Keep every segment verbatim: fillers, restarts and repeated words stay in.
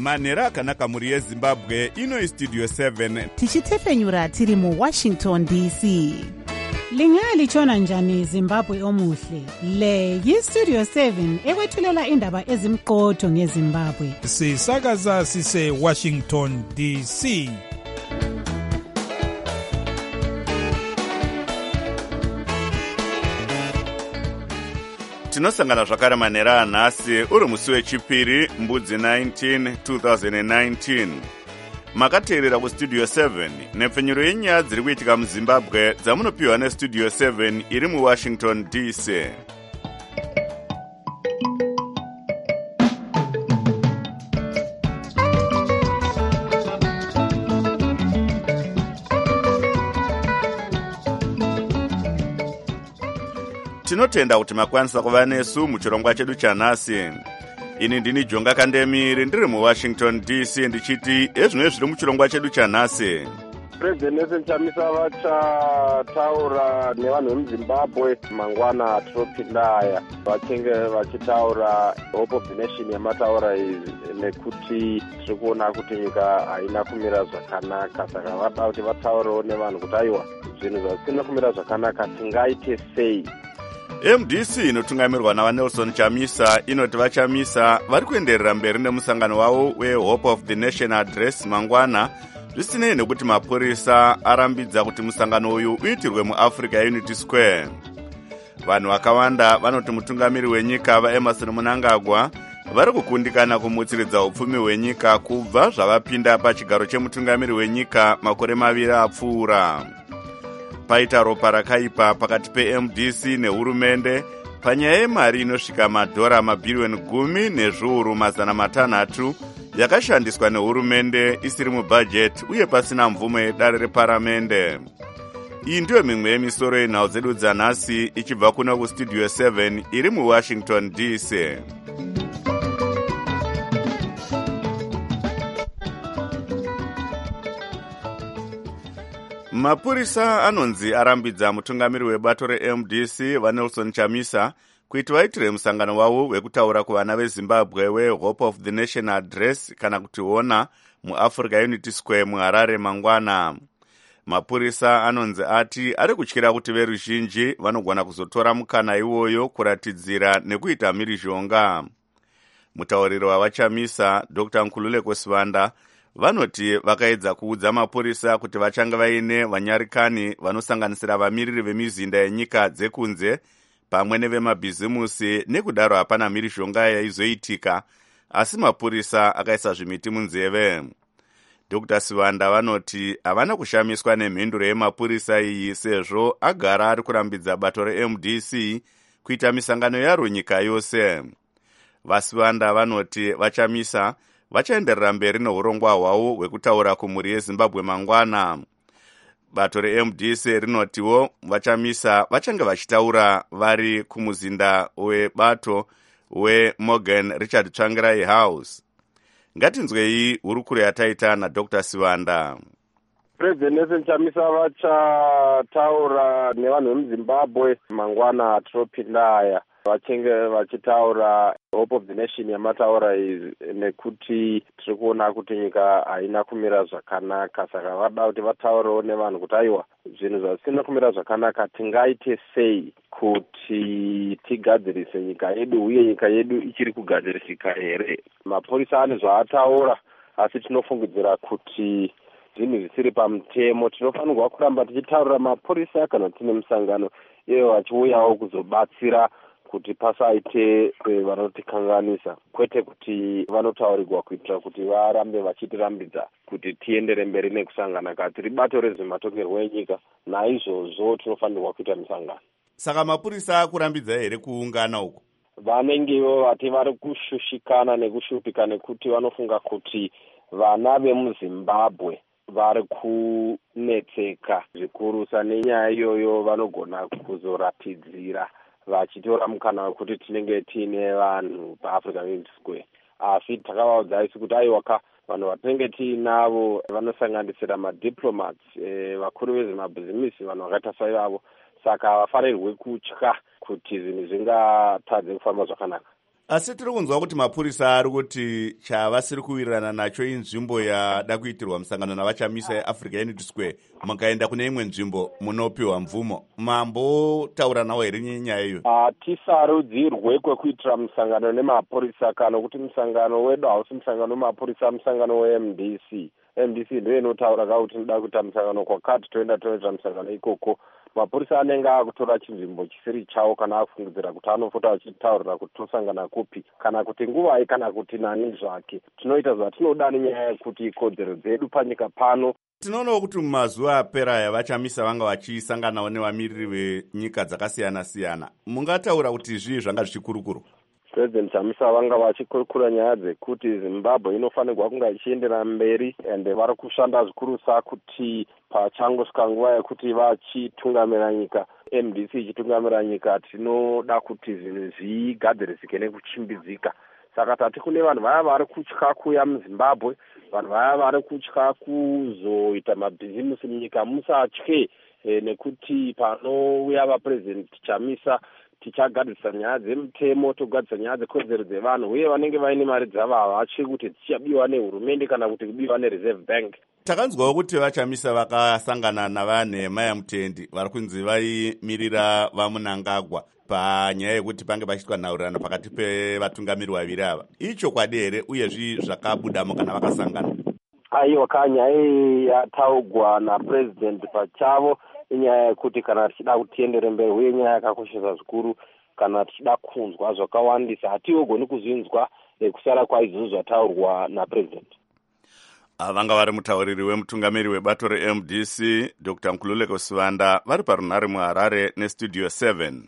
manhero akanaka muri yezimbabwe. Ino istudio seven tichitefenyura tiri mu Washington D C. Lingalitshona njani Zimbabwe omuhle? Le yi-Studio seven ekwethulela indaba ezimqotho ngeZimbabwe. Sisakaza sise Washington D C. tinosangana zvakare manhero anhasi uri musi wechipiri mbudzi nineteen twenty nineteen. Makateerera kustudio seven nepfenyuro yenyaya dziri kuitika muzimbabwe dzamunopiwa nestudio seven iri muwashington D C. Tinotenda kuti makwanisa kuva nesu muchirongwa chedu chanhasi. Ini ndini Jonga Kandemiri ndiri muWashington D C ndichiti ezvimwe zviri muchirongwa chedu chanhasi. President Nelson Chamisa vachataura nevanhu vemuZimbabwe mangwana tinopinda aya vachinge vachitaura Hope of the Nation yamataura izvi nekuti tiri kuona kuti nyika haina kumira zvakanaka, saka vada kuti vataurewo nevanhu kuti aiwa zvinhu zvisina kumira zvakanaka tingaite sei. M D C inotungamirwa navaNelson Chamisa inoti vaChamisa vari kuenderera mberi nemusangano wavo weHope of the Nation address mangwana zvisinei nekuti mapurisa arambidza kuti musangano uyu uitirwe muAfrica Unity Square. Vanhu vakawanda vanoti mutungamiri wenyika vaEmerson Mnangagwa vari kukundikana kumutsiridza upfumi hwenyika kubva zvavapinda pachigaro chemutungamiri wenyika makore maviri apfuura. Paita ropa rakaipa pakati pe-M D C nehurumende panyaya yemari inosvika madhora mabhiriyoni gumi nezviuru mazana matanhatu yakashandiswa nehurumende isiri mubhajeti uye pasina mvumo yedare reparamende. Iyi ndiyo mimwe yemisoro yenhau dzedu dzanhasi ichibva kuno kustudio seven iri muWashington D C. Mapurisa anonzi arambidza mutungamiri webato re-M D C vaNelson Chamisa kuti vaitire musangano wavo wekutaura kuvana veZimbabwe weHope of the Nation address kana kuti hona muAfrica Unity Square muHarare mangwana. Mapurisa anonzi ati ari kutyira kuti veruzhinji vanogona kuzotora mukana iwoyo kuratidzira nekuita mhirizhonga. Mutauriri wavaChamisa Doctor Nkululeko Sivanda vanoti vakaedza kuudza mapurisa kuti vachange vaine vanyarikani vanosanganisira vamiriri vemizinda yenyika dzekunze pamwe nevemabhizimusi, nekudaro hapana mhirizhonga yaizoitika, asi mapurisa akaisa zvimiti munzeve. Doctor Sivanda vanoti havana kushamiswa nemhinduro yemapurisa iyi sezvo agara ari kurambidza bato re-M D C kuita misangano yaro nyika yose. VaSivanda vanoti vaChamisa vachaenderera mberi neurongwa hwavo hwekutaura kumhuri yeZimbabwe mangwana. Bato re-M D C rinotiwo vaChamisa vachange vachitaura vari kumuzinda webato weMorgan Richard Tsvangirai House. Ngatinzwei hurukuro yataita naDr Sivanda. President Nelson Chamisa vachataura nevanhu vemuZimbabwe mangwana tinopinda aya vachinge vachitaura Hope of the Nation yamataura izvi nekuti tiri kuona kuti nyika haina kumira zvakanaka, saka vada kuti vataurewo nevanhu kuti aiwa zvinhu zvisina kumira zvakanaka tingaite sei kuti tigadzirise nyika yedu uye nyika yedu ichiri kugadzirisika here. Mapurisa ane zvaataura, asi tinofungidzira kuti zvinhu zvisiri pamutemo. Tinofanirwa kuramba tichitaurira mapurisa kana tine musangano ivo vachiuyawo kuzobatsira kuti pasaite vanotikanganisa, kwete kuti vanotaurirwa kuitira kuti varambe vachitirambidza kuti tiendere mberi nekusangana kati ribato rezvematongerwo enyika. Naizvozvo tinofanirwa kuita misangano. Saka mapurisa akurambidza here kuungana uku? Vanengewo vati vari kushushikana nekushupika nekuti vanofunga kuti vana vemuZimbabwe vari kunetseka zvikurusa nenyaya iyoyo, vanogona kuzoratidzira vachitora mukana wekuti tinenge tiine vanhu paAfrica Unity Square. Asi takavaudza isi kuti aiwaka vanhu vatinenge tiinavo vanosanganisira madiplomats, e, vakuru vezvemabhizimisi, vanhu vakaita saivavo, saka havafanirwi kutya kuti zvinhu zvingatadze kufamba zvakanaka. Asi tiri kunzwa kuti mapurisa ari kuti chavasiri kuwirirana nacho inzvimbo yada kuitirwa musangano navachamisa yeAfrica Unity Square, mukaenda kune imwe nzvimbo munopiwa mvumo. Mambotaura nawo here nyaya iyo? Hatisarudzirwe kwekuitira musangano nemapurisa kana kuti musangano wedu hausi musangano wemapurisa, musangano we-M D C. M D C ndiyo inotaura kuti tinoda kuita musangano kwakati, toenda toita musangano ikoko. Mapurisa anenge akutora chinzvimbo chisiri chawo kana afungidzira kuti anofota achitaurira kuti tosangana kupi kana kuti nguvai kana kuti nani zvake. Tinoita zvatinoda nenyaya yekuti ikodzero dzedu panyika pano. Tinoonawo kuti mumazuva apera aya vachamisa vanga vachisanganawo nevamiriri venyika dzakasiyana siyana. Mungataura kuti zvii zvanga zvichikurukuru? President Chamisa vanga vachikurukura nyaya dzekuti Zimbabwe inofanirwa kunge ichiendera mberi, ende vari kushanda zvikurusa kuti pachangosvika nguva yekuti vachitungamira nyika, M D C ichitungamira nyika, tinoda kuti zvinhu zvigadzirisike nekuchimbidzika. Saka tati kune vanhu vaya vari kutya kuya muZimbabwe, vanhu vaya vari kutya kuzoita mabhizimusi munyika, musatye e, nekuti panouya vaPresident Chamisa tichagadzirisa nyaya dzemutemo, togadzirisa nyaya dzekodzero dzevanhu, uye vanenge vaine mari dzavo havatyi kuti dzichabiwa nehurumende kana kuti kubiwa neReserve Bank. Takanzwawo kuti vachamisa vakasangana navanhema yamutendi vari kunzi vaimirira vaMunangagwa panyaya yekuti pange pachiitwa nhaurirano pakati pevatungamiri vaviri ava. Ichokwadi here uyezvi zvakabudamo kana vakasangana? Aiwa, kanyaya yataugwa naPresident pachavo inyaya yekuti kana tichida kutiendere mberi, uye nyaya yakakoshesa zvikuru kana tichida kunzwa zvakawandisa, hatigoni kuzvinzwa kusara kwaizvozvo zvataurwa naPresident. Vanga vari mutauriri wemutungamiri webato re-M D C Doctor Nkululeko Sivanda vari parunhare muHarare nestudio seven.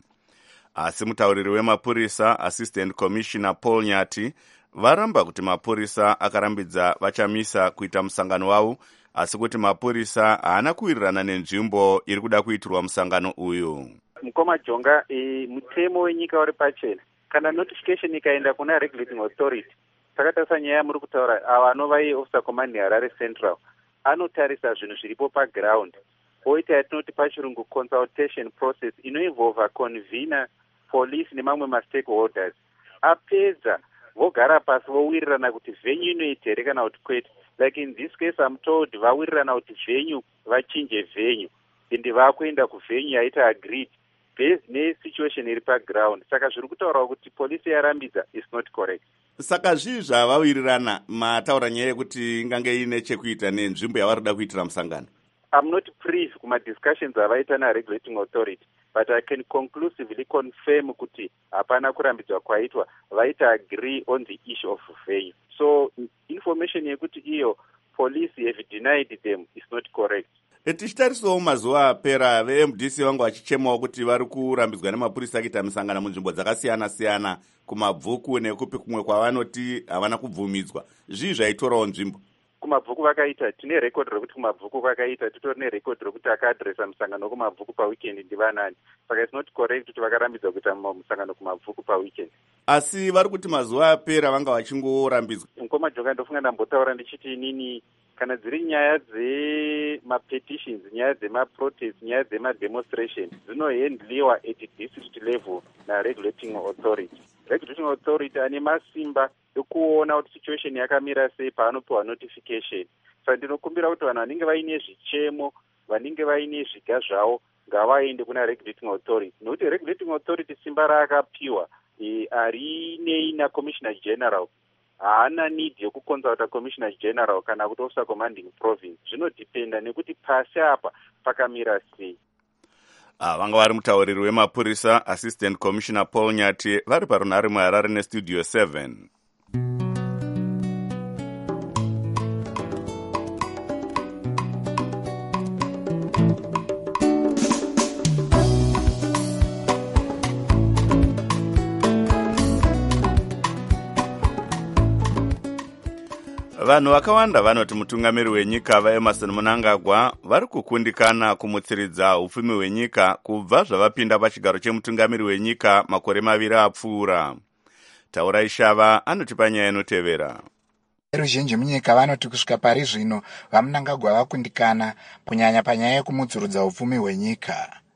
Asi mutauriri wemapurisa Assistant Commissioner Paul Nyati varamba kuti mapurisa akarambidza vachamisa kuita musangano wavo, asi kuti mapurisa haana kuwirirana nenzvimbo iri kuda kuitirwa musangano uyu. Mukoma Jonga, e, mutemo wenyika uri pachena. Kana notification ikaenda kuna regulating authority, takatasa nyaya muri kutaura ava anovai officer command Harare Central anotarisa zvinhu zviripo paground, oita yatinoti pachirungu consultation process inoinvolva convener, police nemamwe ma-stakeholders. Apedza vogara pasi vowirirana kuti venue inoita here kana kuti kwete. Like in this case I'm told vawirirana kuti venue vachinje venue ende vakuenda kuvenue yaita agreed based nesituation iri paground. Saka zviri kutaura kuti police yarambidza is not correct. Saka zvii zvavawirirana mataura nyaya yekuti ingange ine chekuita nenzvimbo yavari kuda kuitira musangano? I'm not privy kuma discussions avaita na regulating authority, but I can conclusively confirm kuti hapana kurambidzwa kwaitwa, vaita agree on the issue of venue. So information yekuti iyo police have denied them is not correct. Tichitarisawo mazuva apera ve-M D C vanga vachichemawo kuti vari kurambidzwa nemapurisa kuita misangano munzvimbo dzakasiyana siyana kumabvuku nekupi kumwe kwavanoti havana kubvumidzwa. Zvii zvaitorawo nzvimbo? Kumabvuku vakaita, tine record rekuti kumabvuku vakaita, titori nerecord rekuti akaadresa musangano kumabvuku paweekend ndivanani. Saka it's not correct kuti vakarambidza kuita musangano kumabvuku paweekend. Asi vari kuti mazuva apera vanga vachingorambidzwa. Mukoma Jonga, ndofunga ndambotaura ndichiti inini kana dziri nyaya dzemapetitions, nyaya dzemaprotest, nyaya dzemademonstration dzinohandliwa at district level naregulating authority. Regulating authority ane masimba ekuona kuti situation yakamira sei paanopiwa notification. Saka ndinokumbira kuti vanhu vanenge vaine zvichemo, vanenge vaine zviga zvavo, ngavaende kuna regulating authority. Nokuti regulating authority simba raakapiwa e, harinei naCommissioner General. Haana need yekuconsulta Commissioner General kana kuti officer commanding province. Zvinodependa nekuti pasi apa pakamira sei. Ah, vanga vari mutauriri wemapurisa Assistant Commissioner Paul Nyati vari parunhare muHarare nestudio seven. Vanhu vakawanda vanoti mutungamiri wenyika vaEmmerson Mnangagwa vari kukundikana kumutsiridza upfumi hwenyika kubva zvavapinda pachigaro chemutungamiri wenyika makore maviri apfuura. Taura Ishava anotipa nyaya inotevera. Ruzhinji munyika vanoti kusvika pari zvino vaMnangagwa vakundikana kunyanya panyaya yekumudzurudza upfumi hwenyika.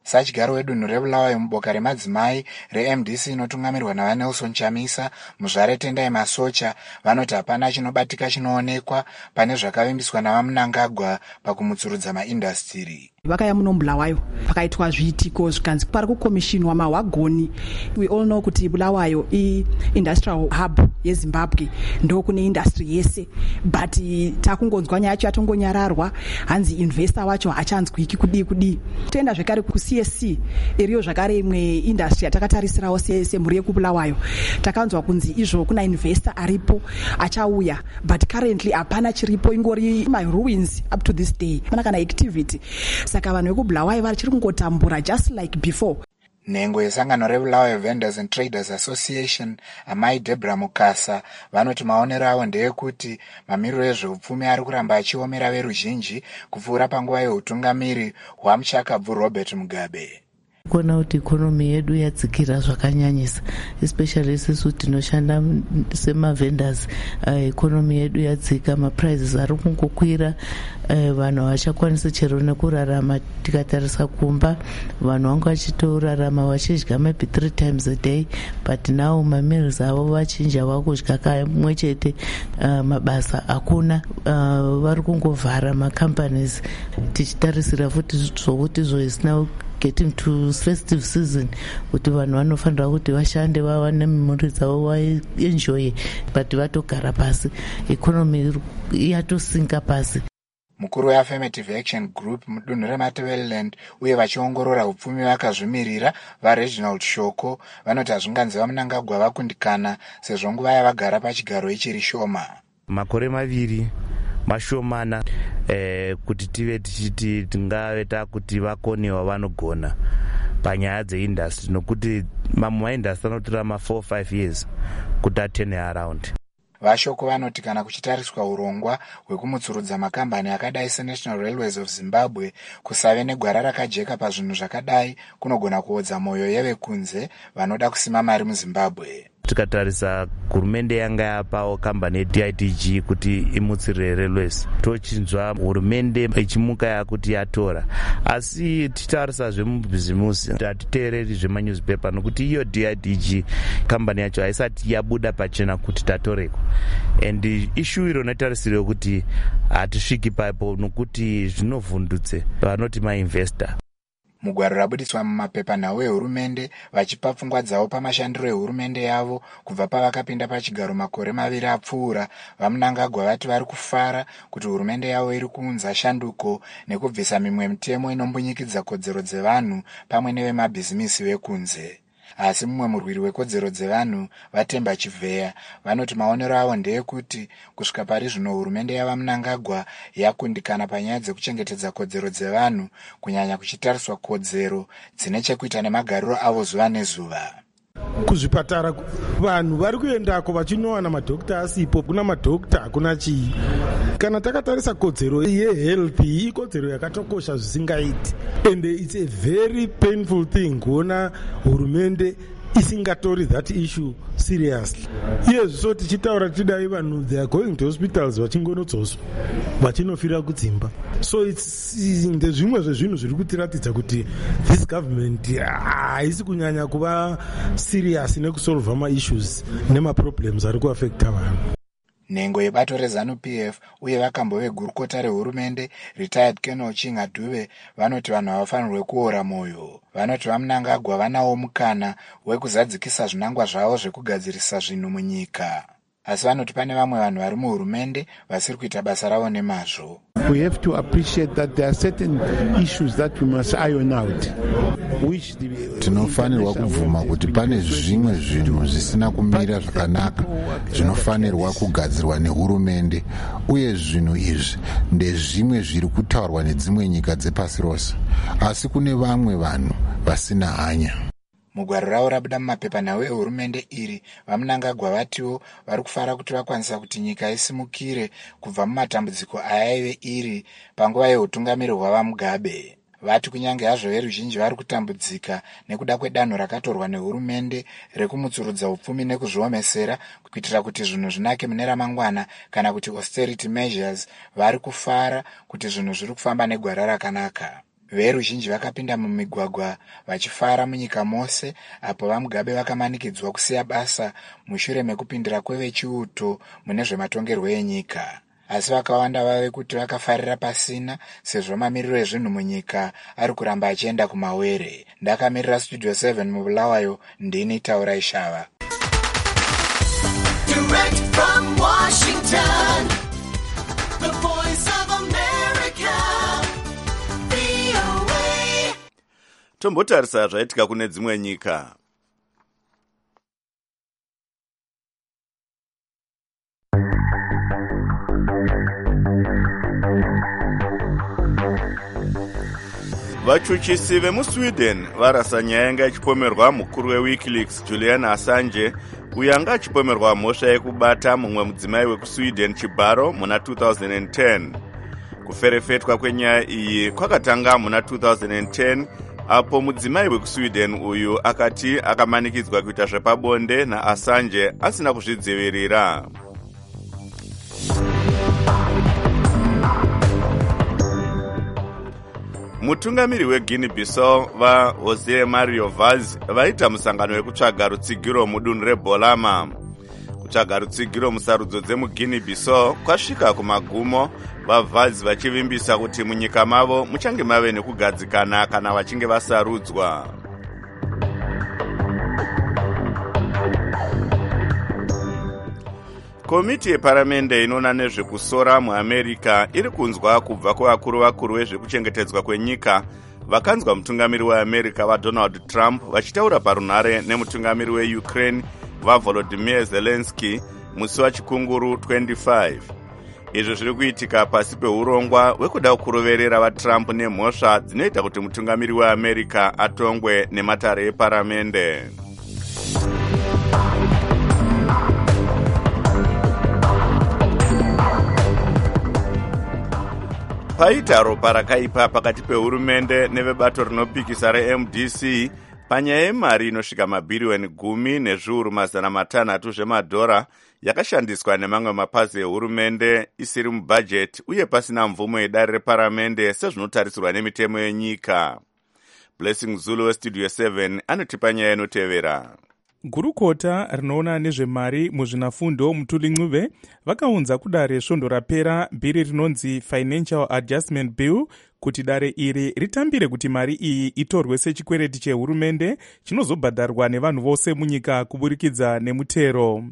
Sachigaro wedunhu reBulawayo muboka remadzimai reM D C inotungamirwa navaNelson Chamisa, muzvare Tendai Masocha, vanoti hapana chinobatika chinoonekwa pane zvakavimbiswa navaMnangagwa pakumutsurudza maindastiri. Vakaya muno Bulawayo pakaitwa zviitiko zvikanzi pari kukomishinwa mahwagoni. We all know kuti Bulawayo i-industrial hub yeZimbabwe, ndo kune industry yese, but takungonzwa nyaya yacho yatongonyararwa, hanzi investor wacho hachanzwiki kudii kudii. Toenda zvekare ku-C S C iriyo zvakare imwe industry yatakatarisirawo semhuri yekuBulawayo. Takanzwa kunzi izvo kuna investor aripo achauya, but currently hapana chiripo, ingori my ruins up to this day. Pana kana activity. Saka vanhu vekuBulawayo vachiri kungotambura just like before. Nhengo yesangano reBulawayo Vendors and Traders Association, amai Deborah Mukasa, vanoti maonero avo ndeyekuti mamiriro ezveupfumi ari kuramba achiomera veruzhinji kupfuura panguva yeutungamiri hwamuchakabvu Robert Mugabe. Kuona kuti ikonomi yedu yadzikira zvakanyanyisa, especially isusu tinoshanda semavendors. Ikonomi yedu yadzika, maprices ari kungokwira, vanhu havachakwanisi chero nekurarama. Tikatarisa kumba, vanhu vanga vachitorarama vachidya maybe three times a day, but now mameals avo vachinja vakudya kamwe chete, mabasa hakuna, vari kungovhara macompanies. Tichitarisira futi zvokuti zvoisina getting to festive season, kuti vanhu vanofanira kuti vashande vawane mhuri dzavo vaenjoy, but vatogara pasi, economy yatosinka pasi. Mukuru weAffirmative Action Group mudunhu reMatabeleland uye vachiongorora upfumi vakazvimirira vaReginald Shoko vanoti hazvinganzi vaMnangagwa vakundikana sezvo nguva yavagara pachigaro ichiri shoma. Makore maviri mashomana eh, kuti tive tichiti tingave takuti vakonewa vanogona panyaya dzeindustry, nokuti mamwe maindustry anotora ma four five years kuti atene around. Vashoko vanoti kana kuchitariswa urongwa hwekumutsurudza makambani akadai seNational Railways of Zimbabwe, kusave negwara rakajeka pazvinhu zvakadai kunogona kuodza mwoyo yevekunze vanoda kusima mari muZimbabwe. Tikatarisa hurumende yanga yapawo kambani ye D I D G kuti imutsire railways, tochinzwa hurumende ichimuka yakuti yatora, asi titarisa zvemubhizimusi hatiteereri zvemanyuzipepa, nokuti iyo D I D G kambani yacho haisati yabuda pachena kuti tatoreko, and issue iro natarisire kuti hatisviki paipo nokuti zvinovhundutse vanoti mainvestor. Mugwaro rabuditswa mumapepa nhau ehurumende vachipa pfungwa dzavo pamashandiro ehurumende yavo kubva pavakapinda pachigaro makore maviri apfuura. VaMnangagwa vati vari kufara kuti hurumende yavo iri kuunza shanduko nekubvisa mimwe mitemo inombunyikidza kodzero dzevanhu pamwe nevemabhizimisi vekunze. Asi mumwe murwiri wekodzero dzevanhu Vatemba Chivheya vanoti maonero avo ndeyekuti kusvika pari zvino hurumende yavaMnangagwa yakundikana panyaya dzekuchengetedza kodzero dzevanhu, kunyanya kuchitariswa kodzero dzine chekuita nemagariro avo zuva nezuva. Kuzvipatara vanhu vari kuendako vachinowana madhokta asipo, kuna madhokta hakuna chii. Kana takatarisa kodzero yehealth ikodzero yakatokosha zvisingaiti, and it's a very painful thing kuona hurumende isingatori that issue seriously. Iye zviso tichitaura tidai vanhu they are going to hospitals vachingonodzoswa vachinofira kudzimba. So it's ndezvimwe zvezvinhu zviri kutiratidza kuti this government haisi kunyanya kuva serious nekusolva ma-issues nema-problems ari kuaffecta vanhu. Nhengo yebato reZanu-P F uye vakambo vegurukota rehurumende retired Colonel Chinga Dube vanoti vanhu havafanirwe kuora moyo. Vanoti vaMnangagwa vanawo mukana wekuzadzikisa zvinangwa zvavo zvekugadzirisa zvinhu munyika. Asi vanoti pane vamwe vanhu vari muhurumende vasiri kuita basa ravo nemazvo. We have to appreciate that there are certain issues that we must iron out. Tinofanirwa kubvuma kuti pane zvimwe zvinhu zvisina kumira zvakanaka zvinofanirwa kugadzirwa nehurumende, uye zvinhu izvi ndezvimwe zviri kutaurwa nedzimwe nyika dzepasi rose, asi kune vamwe vanhu vasina hanya. Mugwaro ravo rabuda mumapepa nhau ehurumende iri, vaMnangagwa vatiwo vari kufara kuti vakwanisa kuti nyika isimukire kubva mumatambudziko ayaive iri panguva yeutungamiri hwavaMugabe. Vati kunyange hazvo veruzhinji vari kutambudzika nekuda kwedanho rakatorwa nehurumende rekumutsurudza upfumi nekuzviomesera kuitira kuti zvinhu zvinake mune ramangwana, kana kuti austerity measures, vari kufara kuti zvinhu zviri kufamba negwara rakanaka. veruzhinji vakapinda mumigwagwa vachifara munyika mose, apo vamugabe vakamanikidzwa kusiya basa mushure mekupindira kwevechiuto mune zvematongerwo enyika. Asi vakawanda vave kuti vakafarira pasina, sezvo mamiriro ezvinhu munyika ari kuramba achienda kumawere. Ndakamirira Studio seven mubulawayo, ndini Taura Ishava. Direct from Washington, the voice of America, V O A. Tombotarisa zvaitika kune dzimwe nyika. Vachuchisi vemuSweden varasa nyaya yanga ichipomerwa mukuru weWikileaks Julian Assange, uyo anga achipomerwa mhosva yekubata mumwe mudzimai wekuSweden chibharo muna two thousand ten. Kuferefetwa kwenyaya iyi kwakatanga muna two thousand ten, apo mudzimai wekuSweden uyu akati akamanikidzwa kuita zvepabonde naAssange asina kuzvidzivirira. Mutungamiri weGuinea Bissau vaJose Mario Vaz vaita musangano wekutsvaga rutsigiro mudunhu reBolama. Kutsvaga rutsigiro musarudzo dzemuGuinea Bissau kwasvika kumagumo, vaVaz vachivimbisa kuti munyika mavo muchange mave nekugadzikana kana vachinge vasarudzwa. Komiti yeparamende inoona nezvekusora muAmerica iri kunzwa kubva kuvakuru vakuru vezvekuchengetedzwa kwenyika vakanzwa mutungamiri weAmerica vaDonald Trump vachitaura parunhare nemutungamiri weUkraine vaVolodymyr Zelensky musi wachikunguru twenty-five. Izvo zviri kuitika pasi peurongwa hwekuda kuroverera vaTrump nemhosva dzinoita kuti mutungamiri weAmerica atongwe nematare eparamende. Paita ropa rakaipa pakati pehurumende nevebato rinopikisa reM D C panyaya yemari inosvika mabhiriyoni gumi nezviuru mazana matanhatu zvemadhora yakashandiswa nemamwe mapazi ehurumende isiri mubhajeti uye pasina mvumo yedare reparamende sezvinotarisirwa nemitemo yenyika. Blessing Zulu weStudio seven anotipa nyaya inotevera. Gurukota rinoona nezvemari muzvinafundo Mutuli Ncube vakaunza kudare svondo rapera bhiri rinonzi Financial Adjustment Bill kuti dare iri ritambire kuti mari iyi itorwe sechikwereti chehurumende chinozobhadharwa nevanhu vose munyika kuburikidza nemutero.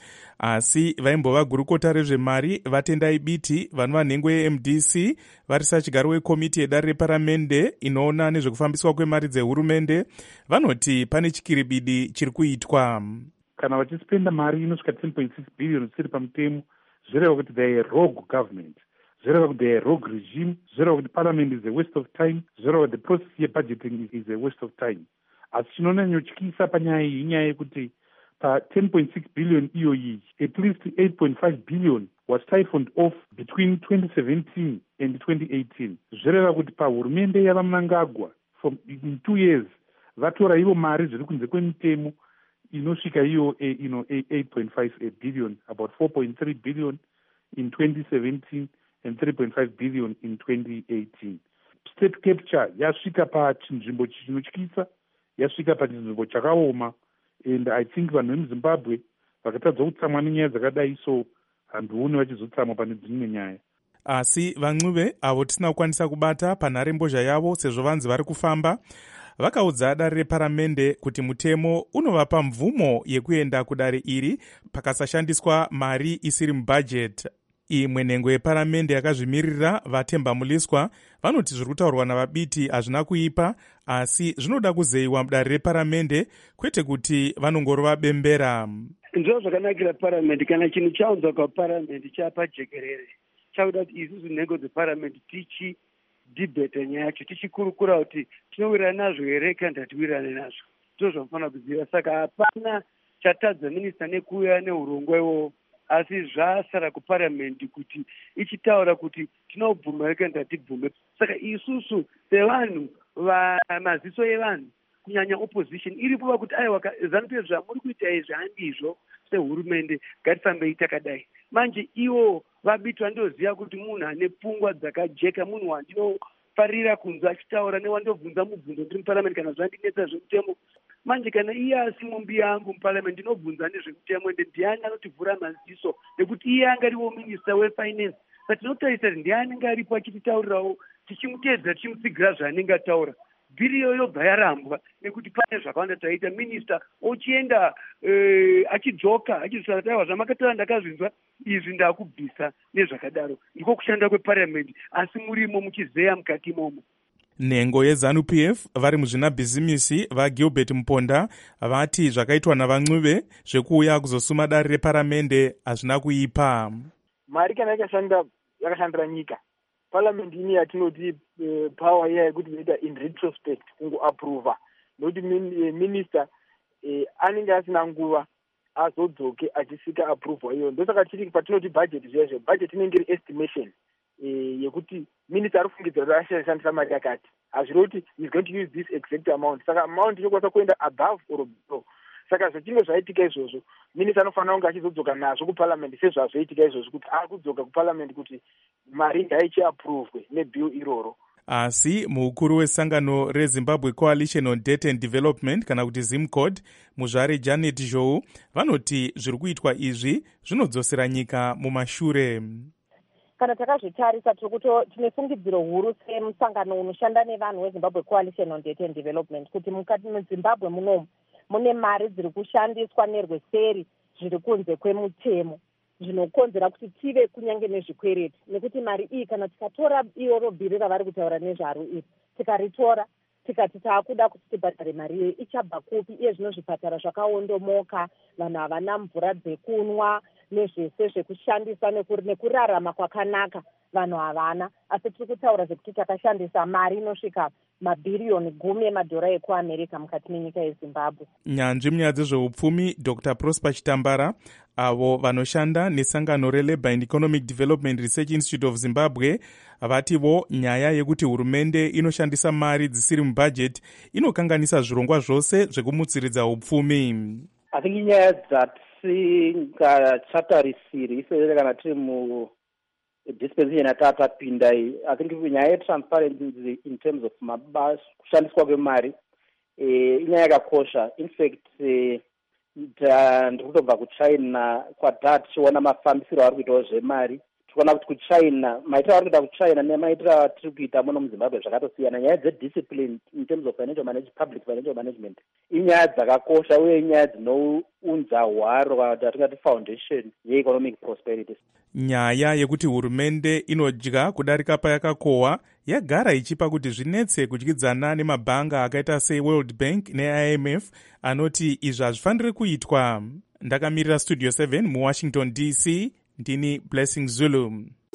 Asi vaimbova gurukota rezvemari vatendai biti vanhu vanhengo yeM D C varisa chigaro wekomiti yedare reparamende inoona nezvekufambiswa kwemari dzehurumende vanoti pane chikiribidi chiri kuitwa. Kana vachispenda mari inosvika ten point six billion dzisiri pamutemo, zvireva kuti they are rogue government, zvireva kuti they are rogue regime, zvireva kuti parliament is a waste of time, zvireva kuti the process yebudgeting is a waste of time. Asi chinonyanyotyisa panyaya iyi inyaya yekuti pa ten point six billion iyoyi, at least eight point five billion was siphoned off between twenty seventeen and twenty eighteen. Zvireva kuti pahurumende yavaMnangagwa from in two years vatora ivo mari zviri kunze kwemitemo inosvika iyo e, you know, eight point five billion, about four point three billion in twenty seventeen and three point five billion in twenty eighteen. State capture yasvika pachinzvimbo chinotyisa, yasvika pachinzvimbo chakaoma, and I think vanhu vemuZimbabwe vakatadza kutsamwa nenyaya dzakadai, so handioni vachizotsamwa pane dzimwe nyaya. Asi vaNcube avo tisina kukwanisa kubata panhare mbozha yavo sezvo vanzi vari kufamba vakaudza dare reparamende kuti mutemo unovapa mvumo yekuenda kudare iri pakasashandiswa mari isiri mubhajeti. Imwe nhengo yeparamende yakazvimirira vaTemba Muliswa vanoti zviri kutaurwa navabiti hazvina kuipa, asi zvinoda kuzeyiwa mudare reparamende kwete kuti vanongorova bembera. Ndizvo zvakanakira paramende, kana chinhu chaunzwa kwaparamende chapa jekerere chakuda kuti isusu nhengo dzeparamende tichi debate nyaya yacho tichikurukura kuti tinowirirana nazvo here kana kuti hatiwirirane nazvo. Ndizvo zvanofanira kuziva. Saka hapana chatadza minista nekuuya neurongwa iwowo, asi zvasara kuparamende kuti ichitaura kuti tinobvuma here kana kuti hatibvume. Saka isusu sevanhu vamaziso evanhu kunyanya opposition iripo kuti aiwa ZANU-PF zvamuri kuita izvi handizvo sehurumende ngatifambei takadai. Manje ivo vabitwa ndoziva kuti munhu ane pfungwa dzakajeka, munhu wandinofanira ndisafarira kunzwa achitaura newandobvunza mubvunzo ndiri muparamendi kana zvandinetsa zvemutemo. Manje kana iye asi mumbi yangu muparamendi ndinobvunza nezvemutemo ende ndiani anotivhura maziso nekuti iye angariwo minista wefinance. Saka tinotarisa kuti ndiani anga aripo achititaurirawo tichimuteedza tichimutsigira zvaanenge ataura. Bhiri iyoyo yobva yarambwa nekuti pane zvakawanda taita minista ochienda achidzoka achizvataura zvamakataura ndakazvinzwa izvi ndakubvisa nezvakadaro. Ndiko kushanda kweparamendi asi murimo muchizeya mukati imomo. Nhengo yeZANU P F vari muzvinabhizimisi vaGilbert Muponda vati zvakaitwa navancuve zvekuuya kuzosuma dare reparamende hazvina kuipa. Mari kana yakashanda yakashandira nyika. Parliament ini yatinoti uh, power iya yekuti inoita in retrospect kungoapprova nokuti min, minister eh, anenge asina nguva azodzoke achisika approval iyo. Ndosaka tiri patinoti budget zvezvo budget inenge iri estimation eh, yekuti minister arifungidzira kuti ashandisa mari yakati hazviri kuti is going to use this exact amount. Saka amount inokwanisa kuenda above or below. Saka zvichinge zvaitika izvozvo minista anofanira kunge achizodzoka nazvo kuparliament sezvazvoitika izvozvo kuti ari kudzoka kuparliament kuti mari ngaichiaprovwe nebill iroro. Asi mukuru wesangano reZimbabwe Coalition on Debt and Development kana kuti ZimCod muzvare Janet Zhou vanoti zviri kuitwa izvi zvinodzosera nyika mumashure. Kana takazvitarisa tine fungidziro huru semusangano unoshanda nevanhu weZimbabwe Coalition on Debt and Development kuti mukati meZimbabwe munomu mune mari dziri kushandiswa nerweseri zviri kunze kwemutemo zvinokonzera kuti tive kunyange nezvikwereti nekuti mari iyi kana tikatora iroro bhiri ravari kutaura nezvaro iri tikaritora tikati taakuda kuti tibhadhare mari iyi ichabva kupi iye zvino zvipatara zvakaondomoka vanhu havana mvura dzekunwa nezvese zvekushandisa nekurarama kwakanaka vanhu havana asi tiri kutaura zvekuti takashandisa mari inosvika mabhiriyoni gumi emadhora ekuamerica mukati menyika yeZimbabwe. Nyanzvi munyaya dzezveupfumi Doctor Prosper Chitambara avo vanoshanda nesangano reLabour and Economic Development Research Institute of Zimbabwe vativo nyaya yekuti hurumende inoshandisa mari dzisiri mubhajeti inokanganisa zvirongwa zvose zvekumutsiridza upfumi. I think inyaya dzatisingatatarisiri isere kana tiri mu dispensation yatatapinda iyi. I think nyaya yetransparency in terms of mabasa kushandiswa kwemari inyaya yakakosha. In fact ndiri kutobva kuchina kwata tichiona mafambisiro avari kuitawo zvemari. Tikuona kuti kuchina maitiro avari kuita kuchina nemaitiro atiri kuita muno muZimbabwe zvakatosiyana. Nyaya dzediscipline in terms of financial management, public financial management inyaya dzakakosha uye inyaya dzinounza hwaro kana tingati foundation yeeconomic prosperity. Nyaya yekuti hurumende inodya kudarika payakakohwa yagara ichipa kuti zvinetse kudyidzana nemabhanga akaita seWorld Bank neI M F anoti izvi hazvifaniri kuitwa. Ndakamirira Studio seven muWashington D C ndini Blessing Zulu.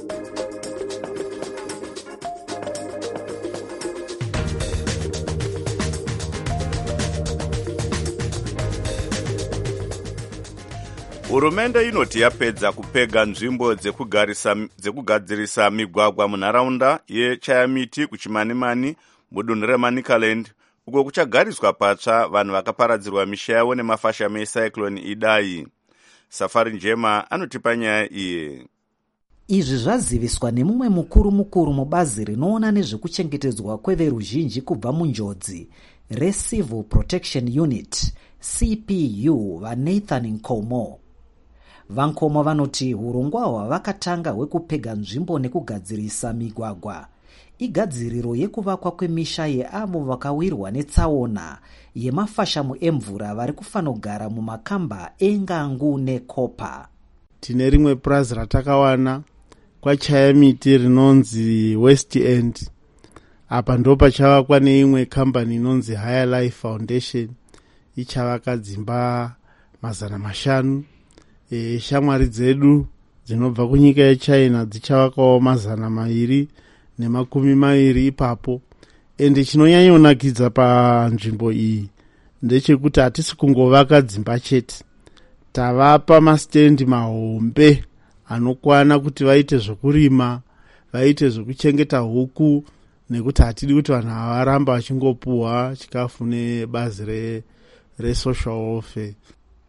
Hurumende inoti yapedza kupega nzvimbo dzekugadzirisa migwagwa munharaunda yeChayamiti kuChimanimani mudunhu reManicaland uko kuchagariswa patsva vanhu vakaparadzirwa misha yavo nemafashami eCyclone Idai. Safari Njema anotipa nyaya iyi. Izvi zvaziviswa nemumwe mukuru mukuru mubazi rinoona nezvekuchengetedzwa kweveruzhinji kubva munjodzi reCivil Protection Unit C P U vaNathan Nkomo. Vankomo vanoti hurongwa hwavakatanga hwekupega nzvimbo nekugadzirisa migwagwa igadziriro yekuvakwa kwemisha yeavo vakawirwa netsaona yemafashamu emvura vari kufanogara mumakamba engangu nekopa. Tine rimwe purazi ratakawana kwaChayamiti rinonzi West End. Apa ndo pachavakwa neimwe kambani inonzi Higher Life Foundation ichavaka dzimba mazana mashanu. E, shamwari dzedu dzinobva kunyika yeChina dzichavakawo mazana mairi nemakumi mairi ipapo. Ende chinonyanyonakidza panzvimbo iyi ndechekuti hatisi kungovaka dzimba chete, tavapa mastendi mahombe anokwana kuti vaite zvokurima, vaite zvokuchengeta huku, nekuti hatidi kuti vanhu avaramba vachingopuhwa chikafu nebazi re, re social welfare.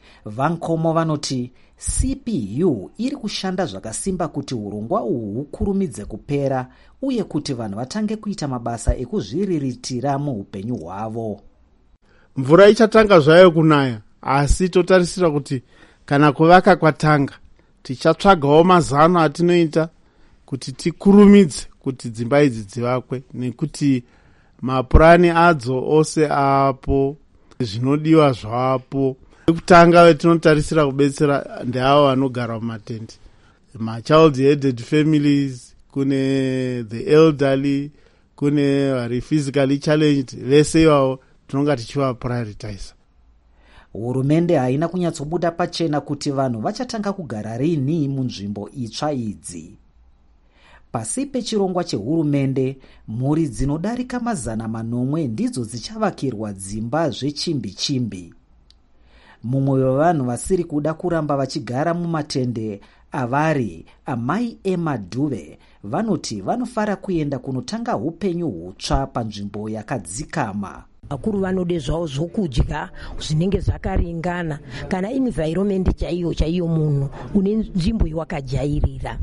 vankomo vanoti C P U iri kushanda zvakasimba kuti urongwa uhu hukurumidze kupera uye kuti vanhu vatange kuita mabasa ekuzviriritira muupenyu hwavo. Mvura ichatanga zvayo kunaya, asi totarisira kuti kana kuvaka kwatanga tichatsvagawo mazano atinoita kuti tikurumidze kuti dzimba idzi dzivakwe, nekuti mapurani adzo ose apo, zvinodiwa zvapo. Kutanga vetinotarisira kubetsera ndeavo vanogara mumatende, machild headed families, kune the elderly, kune vari physically challenged, vese ivavo tinonga tichiva prioritize. Hurumende haina kunyatsobuda pachena kuti vanhu vachatanga kugara rini munzvimbo itsva idzi. Pasi pechirongwa chehurumende, mhuri dzinodarika mazana manomwe ndidzo dzichavakirwa dzimba zvechimbi-chimbi. Mumwe wevanhu vasiri kuda kuramba vachigara mumatende avari amai Emma Dube vanoti vanofara kuenda kunotanga upenyu hutsva panzvimbo yakadzikama. Vakuru vanode zvavo zvokudya zvinenge zvakaringana, kana environment chaiyo chaiyo munhu une nzvimbo yawakajairira.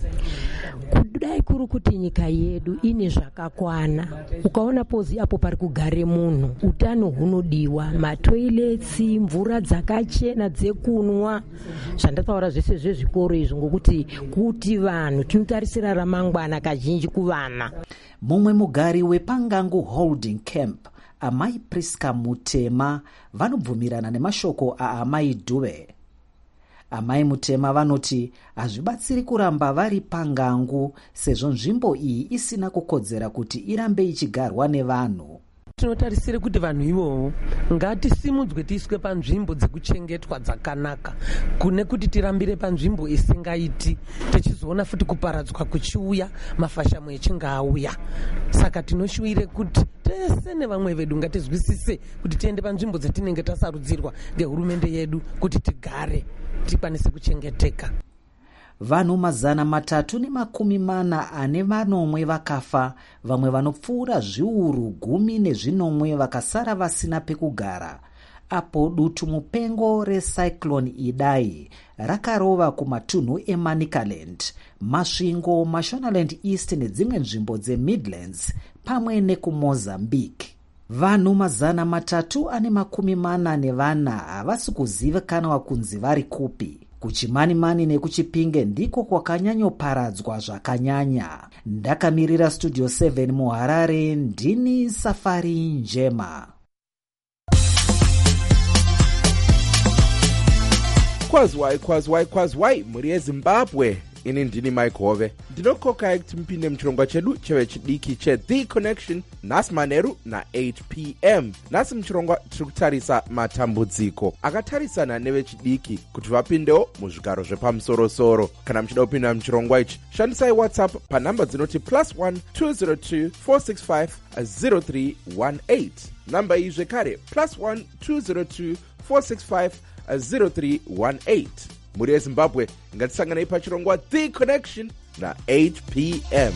Kudai kuri kuti nyika yedu ine zvakakwana, ukaona pozi apo pari kugare munhu, utano hunodiwa, matoiletsi, mvura dzakachena dzekunwa, zvandataura zvese zvezvikoro izvo, ngokuti kuti vanhu tinotarisira ramangwana kazhinji kuvana. Mumwe mugari wePangangu Holding Camp, amai Priska Mutema, vanobvumirana nemashoko aamai Dube. Amai Mutema vanoti hazvibatsiri kuramba vari Pangangu sezvo nzvimbo iyi isina kukodzera kuti irambe ichigarwa nevanhu. Tinotarisira kuti vanhu ivovo ngatisimudzwe tiiswe panzvimbo dzekuchengetwa dzakanaka, kune kuti tirambire panzvimbo isingaiti tichizoona futi kuparadzwa kuchiuya mafashamu echinge auya. Saka tinoshuvire kuti tese nevamwe vedu ngatizwisise kuti tiende panzvimbo dzatinenge tasarudzirwa ngehurumende yedu kuti tigare tikwanise kuchengeteka. Vanhu mazana matatu nemakumi mana ane vanomwe vakafa, vamwe vanopfuura zviuru gumi nezvinomwe vakasara vasina pekugara, apo dutu mupengo recyclone Idai rakarova kumatunhu eManicaland, Masvingo, Mashonaland East nedzimwe nzvimbo dzeMidlands pamwe nekumozambique. Vanhu mazana matatu ane makumi mana nevana havasi kuzivikanwa kunzi vari kupi. Kuchimanimani nekuchipinge ndiko kwakanyanyoparadzwa zvakanyanya. Ndakamirira Studio seven muHarare, ndini Safari Njema. Kwazwai, kwazwai, kwazwai, muri yeZimbabwe. Ini ndini Mike Hove. Ndinokokai kuti mpinde muchirongwa chedu chevechidiki cheThe Connection nhasi manheru na-eight p m. Nhasi muchirongwa tiri kutarisa matambudziko akatarisana nevechidiki kuti vapindewo muzvigaro zvepamusorosoro. Kana muchida kupinda muchirongwa ichi, shandisai WhatsApp panhamba dzinoti plus one two zero two four six five zero three one eight. Namba iyi zvekare plus one two zero two four six five zero three one eight. Muri yeZimbabwe, ngatisanganei pachirongwa The Connection na-eight p m.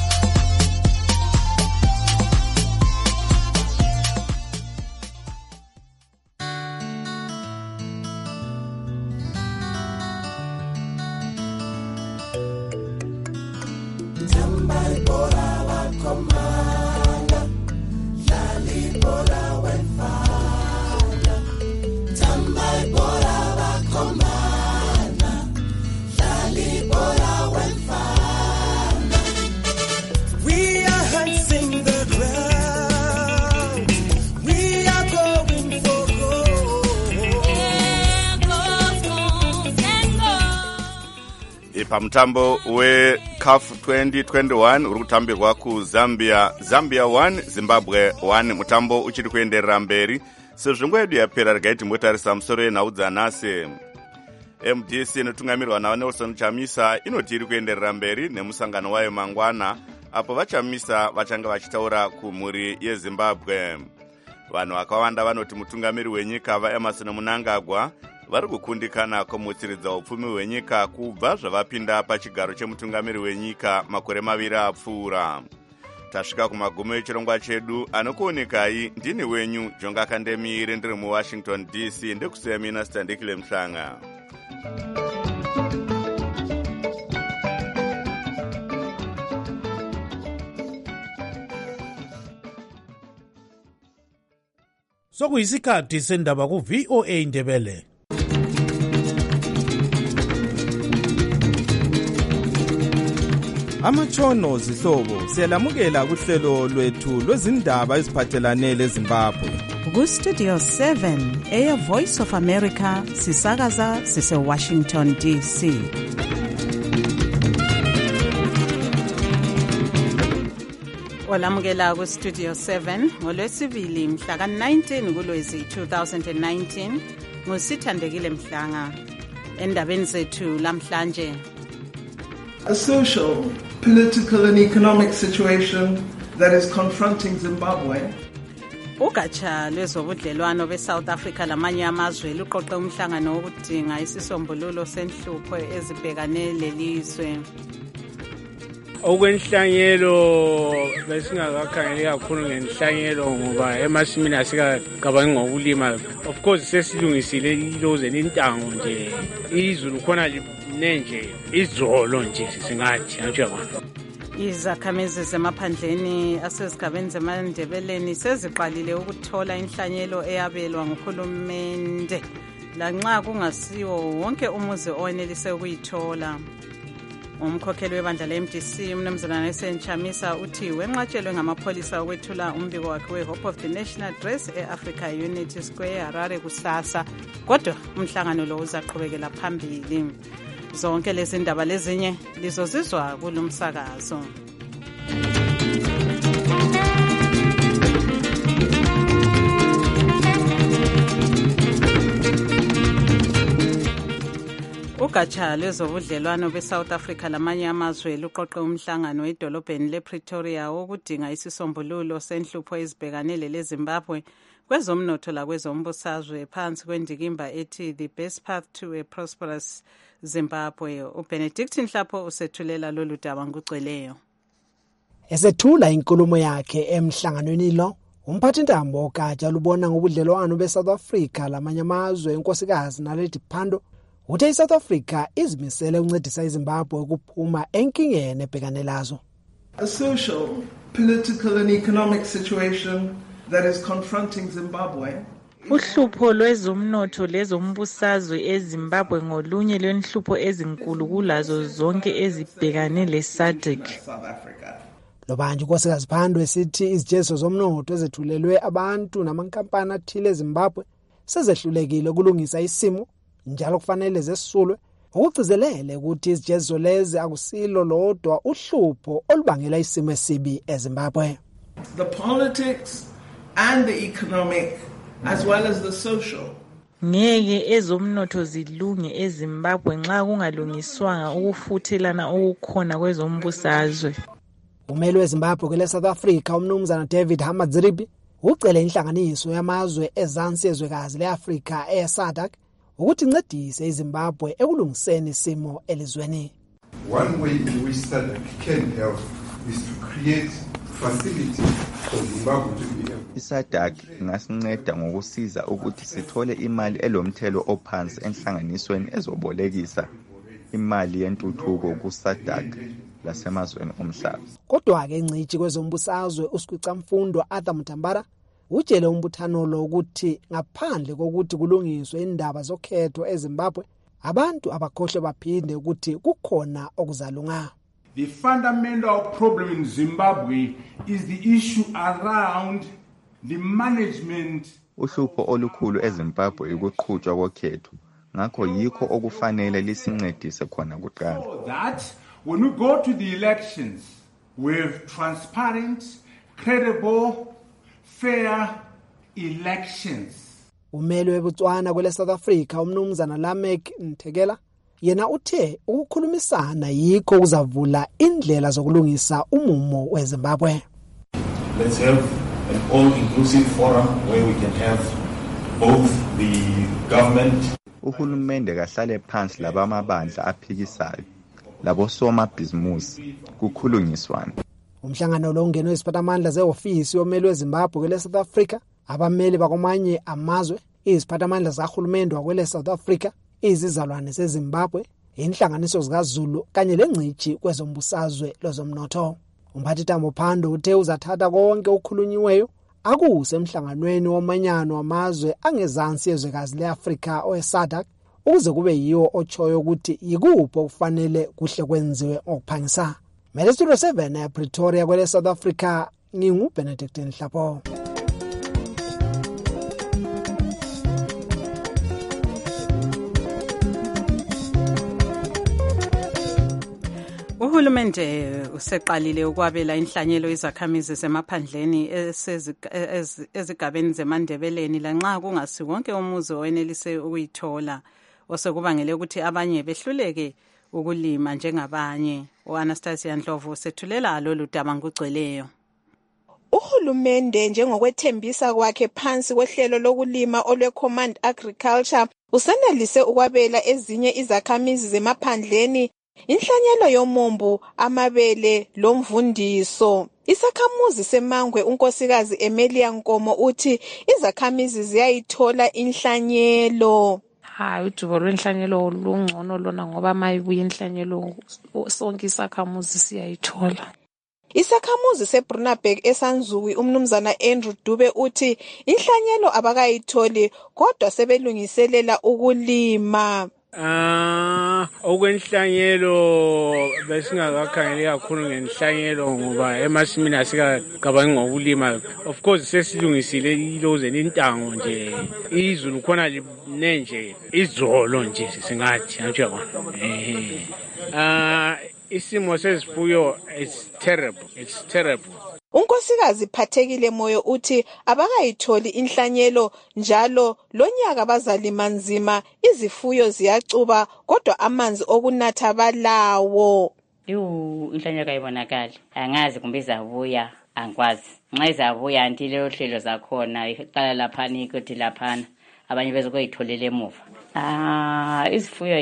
Pamutambo weCAF twenty twenty-one uri kutambirwa kuZambia, Zambia one Zimbabwe one. Mutambo uchiri kuenderera mberi sezvo nguva yedu yapera. Regai timbotarisa musoro yenhau dzanhasi. M D C inotungamirwa naNelson Chamisa inoti iri kuenderera mberi nemusangano wayo mangwana, apo vaChamisa vachanga vachitaura kumhuri yeZimbabwe. Vanhu vakawanda vanoti mutungamiri wenyika vaEmmerson Mnangagwa vari kukundikana kumutsiridza upfumi hwenyika kubva zvavapinda pachigaro chemutungamiri wenyika makore maviri apfuura. tasvika kumagumo echirongwa chedu. Anokuonekai ndini wenyu Jonga Kandemire ndiri muWashington D C. Ndikusiya mina Standikile Mhlanga. Sokuyisikhathi sendaba ku V O A Ndebele. Amatshono zihlobo siyalamukela kuhlelo lwethu lwezindaba eziphathelane leZimbabwe. Ku Studio seven eya Voice of America sisakaza sise Washington D C. Walamukela ku Studio seven ngolwesibili mhla ka nineteen kuLwezi two thousand nineteen ngusithandekile Mhlanga. Endabeni zethu lamhlanje. A social, political and economic situation that is confronting Zimbabwe. Ugatsha lwezobudlelwano beSouth Africa lamanye amazwe luqoqe umhlangano wokudinga isisombululo senhlupho ezibhekane lelizwe. Okwenhlanyelo besingakakhangeli kakhulu ngenhlanyelo ngoba emasimini asikacabangi ngokulima. Of course sesilungisile iloze lintango nje izulu khona nenje izolo nje singathi anjengana. Izakhamizi zemaphandleni asezigabeni zemandebeleni seziqalile ukuthola inhlanyelo eyabelwa nguhulumende lanxa kungasiwo wonke umuzi owenelise ukuyithola. Umkhokheli webandla le-M D C umnumzana Nelson Chamisa uthi wenqatshelwe ngamapholisa ukwethula umbiko wakhe we-Hope of the Nation Address e-Africa Unity Square Harare kusasa, kodwa umhlangano lo uzaqhubekela phambili. Zonke lezi ndaba lezinye lizozizwa kulumsakazo. Ugatsha lwezobudlelwano beSouth Africa lamanye amazwe luqoqe umhlangano edolobheni lePretoria wokudinga isisombululo senhlupho ezibhekanele leZimbabwe kwezomnotho lakwezombusazwe phansi kwendikimba ethi The Best Path to a Prosperous Zimbabwe. uBenedict Nhlapho usethulela lolu daba ngugcweleyo. Esethula inkulumo yakhe emhlanganweni lo, umphathintambo ogatsha lubona ngobudlelwano beSouth Africa lamanye amazwe inkosikazi Naledi Pandor uthe iSouth Africa izimisele ukuncedisa iZimbabwe ukuphuma enkingeni ebhekane lazo. A social, political and economic situation that is confronting Zimbabwe. Uhlupho lwezomnotho lezombusazwe eZimbabwe ngolunye lwenhlupho ezinkulu kulazo zonke ezibhekane leS A D C. Lobanje unkosikazi Pandor esithi izijeziso zomnotho ezethulelwe abantu namankampani athile eZimbabwe sezehlulekile ukulungisa isimo njalo kufanele zesulwe ukugcizelele ukuthi izijeziso lezi akusilo lodwa uhlupho olubangela isimo esibi eZimbabwe. The politics and the economic as well as the social. Ngeke ezomnotho zilunge eZimbabwe nxa kungalungiswanga ukufuthelana okukhona kwezombusazwe. Umeli weZimbabwe kwele South Africa umnumzana David Hamadziripi ucele inhlanganiso yamazwe ezansi ezwekazi leAfrika eS A D C ukuthi incedise iZimbabwe ekulungiseni isimo elizweni. One way in which S A D C can help is to create facilities for Zimbabwe to be able. I-S A D C ingasinceda ngokusiza ukuthi sithole imali elomthelo ophansi enhlanganisweni ezobolekisa imali yentuthuko ku-S A D C lasemazweni omhlaba. Kodwa ke ingcithi kwezombusazwe uSikwicamfundo Arthur Mutambara utshele umbuthano lo ukuthi ngaphandle kokuthi kulungiswe indaba zokhetho eZimbabwe abantu abakhohle baphinde ukuthi kukhona okuzalunga. The fundamental problem in Zimbabwe is the issue around the management. Uhlupho olukhulu eZimbabwe ukuqhutshwa kokhetho, ngakho yikho okufanele lisincedise khona kuqala. So that when we go to the elections with transparent, credible, fair elections. Umeli weBotswana kwele South Africa umnumzana Lamek Nthekela yena uthe ukukhulumisana yikho kuzavula indlela zokulungisa umumo weZimbabwe. Let's have an all-inclusive forum where we can have both the government. Uhulumende kahlale phansi labamabandla aphikisayo labo soma business kukhulunyiswana. Umhlangano lo ungenwe iziphathamandla ze-ofisi yomeli weZimbabwe kwele South Africa, abameli bakwamanye amazwe, iziphathamandla zahulumende wakwele South Africa, izizalwane zeZimbabwe, inhlanganiso zikaZulu kanye lengcitshi kwezombusazwe lozomnotho. Umphathi Tambo Phando uthe uzathatha konke okukhulunyiweyo akuse emhlanganweni womanyano wamazwe angezansi yezwekazi le-Afrika owe-SADC ukuze kube yiwo otshoyo ukuthi yikuphi okufanele kuhle kwenziwe ngokuphangisa. Mele Studio seven ePretoria kwele South Africa, nginguBenedict Nhlapo. Uhulumende useqalile ukwabela inhlanyelo izakhamizi zemaphandleni ezigabeni zeMandebeleni lanxa kungasi wonke umuzi owenelise ukuyithola, osekubangele ukuthi abanye behluleke ukulima njengabanye. U-Anastasia Ndlovu sethulela lolu daba ngugcweleyo. Uhulumende njengokwethembisa kwakhe phansi kwehlelo lokulima olwe-Command Agriculture usenelise ukwabela ezinye izakhamizi zemaphandleni inhlanyelo yomumbu, amabele lomvundiso. Isakhamuzi seMangwe unkosikazi Emilia Nkomo uthi izakhamizi ziyayithola inhlanyelo. Hayi, udubo lwenhlanyelo lungcono lona ngoba mayibuye inhlanyelo sonke isakhamuzi siyayithola. Isakhamuzi seBrunaberg eSanzuki umnumzana Andrew Dube uthi inhlanyelo abakayitholi kodwa sebelungiselela ukulima. Ah, okwenhlanyelo besingakakhangeli kakhulu ngenhlanyelo ngoba emasimini asikagabangi ngokulima. Of course sesilungisile iloze intango nje, izulu khona linenje, izolo nje singathi nje yabona. Eh. Ah, isimo sezifuyo it's terrible, it's terrible. Unkosikazi Phathekile Moyo uthi abakayitholi inhlanyelo njalo lonyaka bazalima nzima, izifuyo ziyacuba kodwa amanzi okunatha balawo. Yu inhlanyelo kayibonakali, angazi kumbe izabuya, angikwazi. Nxa izabuya anti leyo hlelo zakhona iqala laphana ikuthi laphana abanye bezokuyitholela emuva. Ah, izifuyo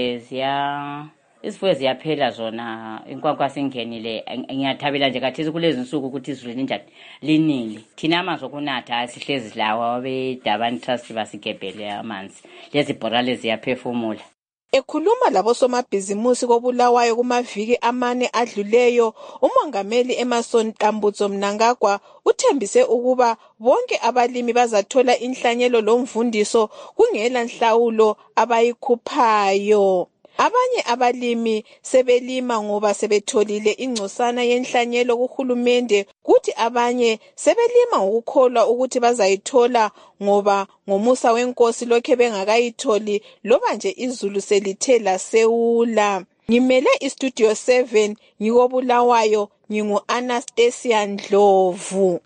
yeziya Isifuyo ziyaphela zona, inkwankwa singenile. Ngiyathabela nje kathi kulezi insuku ukuthi izulu linjani linile. Thina amanzi okunatha asihlezi lawa beDurban Trust basigebhele amanzi. Lezi bhorale ziyaphefumula. Ekhuluma labosomabhizimusi koBulawayo kumaviki amane adluleyo, umongameli Emerson Tambutso Mnangagwa uthembise ukuba bonke abalimi bazathola inhlanyelo lomvundiso kungela nhlawulo abayikhuphayo. Abanye abalimi sebelima ngoba sebetholile ingcosana yenhlanyelo kuhulumende, kuthi abanye sebelima ngokukholwa ukuthi bazayithola ngoba ngomusa wenkosi lokhe bengakayitholi loba nje izulu selithe lasewula. Ngimele iStudio seven ngikobulawayo, ngingu Anastasia Ndlovu.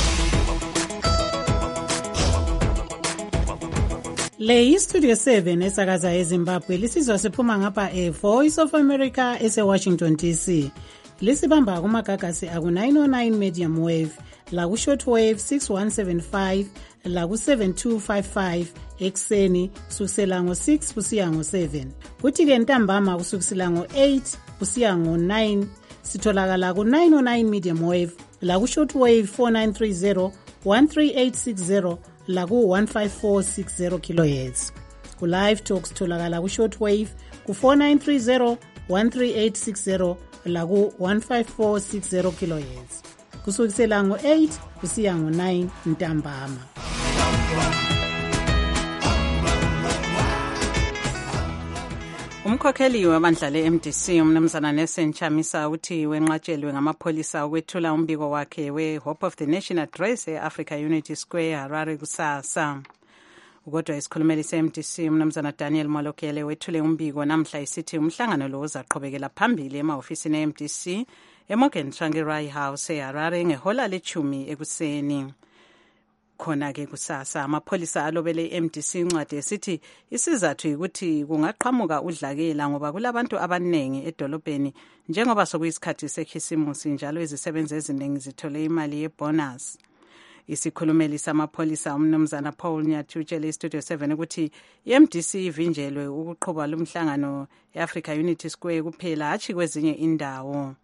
Le iStudio seven esakaza eZimbabwe lisizwa siphuma ngapha eVoice of America ese-Washington D C. Lisibamba kumagagasi aku nine oh nine medium wave, laku shortwave six one seven five, laku seven two five five ekseni kusukisela ngo six kusiya ngo seven. Kuthi ke ntambama kusukisela ngo eight kusiya ngo nine sitholakala ku nine oh nine medium wave, laku shortwave four nine three zero, one three eight six zero laku one five four six zero kilohertz. Ku live talks tholakala ku shortwave ku four nine three zero, one three eight six zero laku one five four six zero kilohertz. Kusukisela ngo eight kusiya ngo nine ntambama. Umkhokheli wamandla le-M D C umnumzana Nelson Chamisa uthi wenqatshelwe ngamapholisa ukwethula umbiko wakhe we-Hope of the Nation address e-Africa Unity Square Harare kusasa. Ukodwa isikhulumeli se-M D C umnumzana Daniel Malokele wethule umbiko namhla isithi umhlangano lo uzaqhubekela phambili ema-ofisini e-M D C eMorgan Tsvangirai House eHarare ngehola lechumi ekuseni. Khona-ke kusasa amapholisa alobele i-M D C incwadi esithi isizathu ukuthi kungaqhamuka udlakela ngoba kulabantu abaningi edolobheni njengoba sokuyisikhathi sekhisimusi njalo izisebenzi eziningi zithole imali yebonus. Isikhulumeli samapholisa umnumzana Paul Nyathi utshele iStudio seven ukuthi i-M D C ivinjelwe ukuqhuba lumhlangano e-Africa Unity Square kuphela hatshi kwezinye indawo.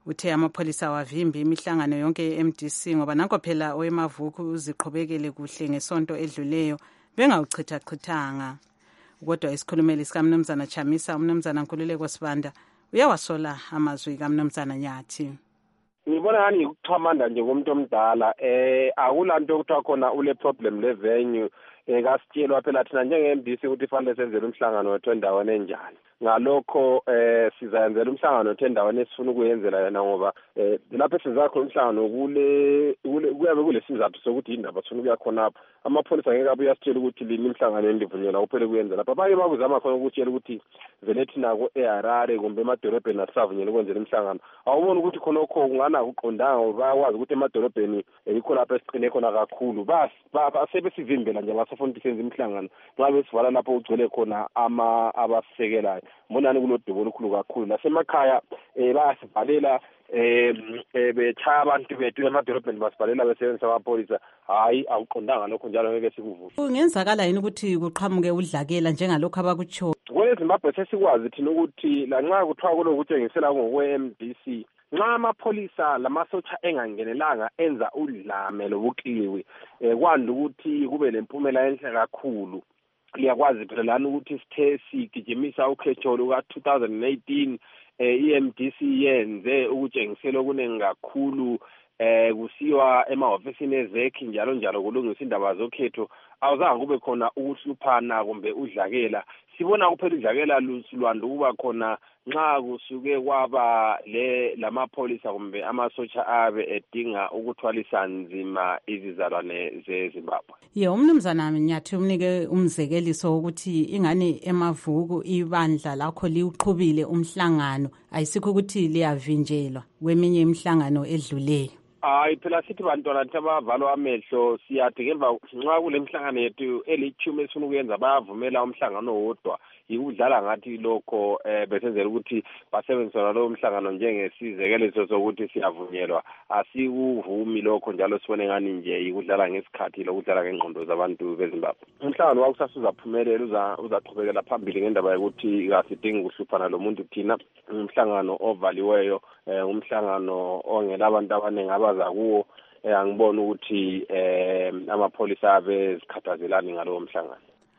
uthe amapholisa wavimba imihlangano yonke ye-M D C ngoba nanko phela owemavuku uziqhubekele kuhle ngesonto edluleyo bengawuchithachithanga. Kodwa isikhulumeli sikamnumzana Chamisa, umnumzana Nkululeko Sibanda, uyawasola amazwi kamnumzana Nyathi. Ngibona ngani ngikuxhamanda nje komuntu omdala eh akulanto ukuthiwa khona ule problem le venue ekasitshelwa phela thina njenge-M D C ukuthi fanele senzele umhlangano wethu endaweni enjani. Ngalokho eh sizayenzela umhlangano wethu endaweni esifuna ukuyenzela yena ngoba eh lapho senza khona umhlangano kule kuyabe kulesizathu sokuthi indaba sifuna ukuya khonapho. Amapholisa ngeke abuye asitshela ukuthi lini imhlangano endivunyelwa kuphela kuyenza lapha. Abanye bakuzama khona ukutshela ukuthi vele thina ko eHarare kumbe emadolobheni asisavunyelwa ukwenzela umhlangano. Awubona ukuthi khonokho kungana kuqondanga bayakwazi ukuthi emadolobheni yikho lapho esiqine khona kakhulu. Bas basebesivimbela nje basafuna ukuthi senze imhlangano. Nxa besivala lapho ugcwele khona ama abasekelayo. Mbonani kunodubo olukhulu kakhulu. Nasemakhaya eh bayasivalela eh bechaya abantu bethu emadolobheni basibhalela besebenzisa amapholisa. Hayi awuqondanga lokho njalo ngeke sikuvuse. Kungenzakala yini ukuthi kuqhamuke udlakela njengalokho abakutsho? KweZimbabwe sesikwazi thina ukuthi la nxa kuthiwa kulokutshengisela ngokwe-M D C nxa amapholisa lamasotsha engangenelanga enza udlame lobukliwi eh kwanda ukuthi kube lempumela enhle kakhulu. Liyakwazi phela lana ukuthi sithe sigijimisa ukhetho luka two thousand eighteen eh i-M D C yenze ukutshengisela okuningi kakhulu eh kusiwa emahofisini ezekhi njalo njalo kulungisa indaba zokhetho. Awuzange kube khona ukuhluphana kumbe udlakela. Sibona kuphela udlakela lusilwanda kuba khona nxa kusuke kwaba le lamapholisa kumbe amasotsha abe edinga ukuthwalisa nzima izizalwane zeZimbabwe. Ye umnumzana Nyathi umnike umzekeliso ukuthi ingane emavuku ibandla lakho liuqhubile umhlangano ayisikho ukuthi liyavinjelwa kweminye imihlangano edluleyo. Hayi phela sithi bantwana abavalwa amehlo siyathi ngemva nxa kule mhlangano yethu elithumi esifuna ukuyenza bayavumela umhlangano wodwa ikudlala ngathi lokho eh besenzela ukuthi basebenzisana lo mhlangano njengesizekeliso sokuthi siyavunyelwa. Asikuvumi lokho njalo sibone ngani nje ikudlala ngesikhathi lokudlala ngengqondo zabantu beZimbabwe. Umhlangano wakusasa uzaphumelela uza uzaqhubekela phambili ngendaba yokuthi kasidingi ukuhluphana lo muntu thina. Umhlangano ovaliweyo eh umhlangano ongela abantu abaningi abaza kuwo eh angibona ukuthi eh amapholisa abe zikhathazelani ngalowo mhlangano.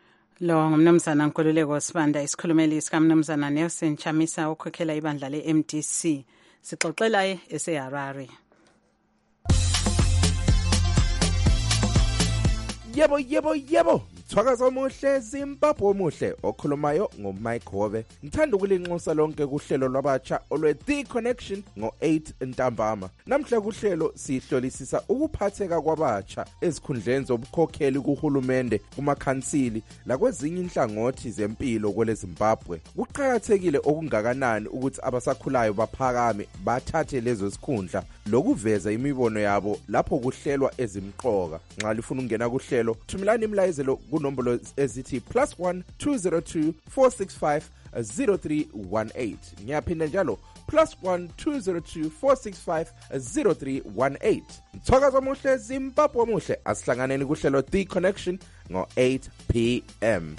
Lo ngumnumzana Nkululeko Sibanda, isikhulumeli sikamnumzana Nelson Chamisa okhokhela ibandla le-M D C. Sixoxela eseHarare. Yebo yebo yebo. Mthwakazo omuhle Zimbabwe omuhle okhulumayo ngoMike Hobe. Ngithanda ukulinxusa lonke kuhlelo lwabatsha olwe The Connection ngo eight ntambama. Namhla kuhlelo sihlolisisa ukuphatheka kwabatsha ezikhundleni zobukhokheli kuhulumende, kumakhansili lakwezinye inhlangothi zempilo kwele Zimbabwe. Kuqhakathekile okungakanani ukuthi abasakhulayo baphakame bathathe lezo sikhundla lokuveza imibono yabo lapho kuhlelwa ezimqoka. Nxa lifuna ukungena kuhlelo thumelani imlayezelo kunombolo ezithi plus one two zero two four six five zero three one eight. Ngiyaphinda njalo plus one two zero two four six five zero three one eight. Mthwakazo omuhle Zimbabwe omuhle asihlanganeni kuhlelo The Connection ngo eight p m.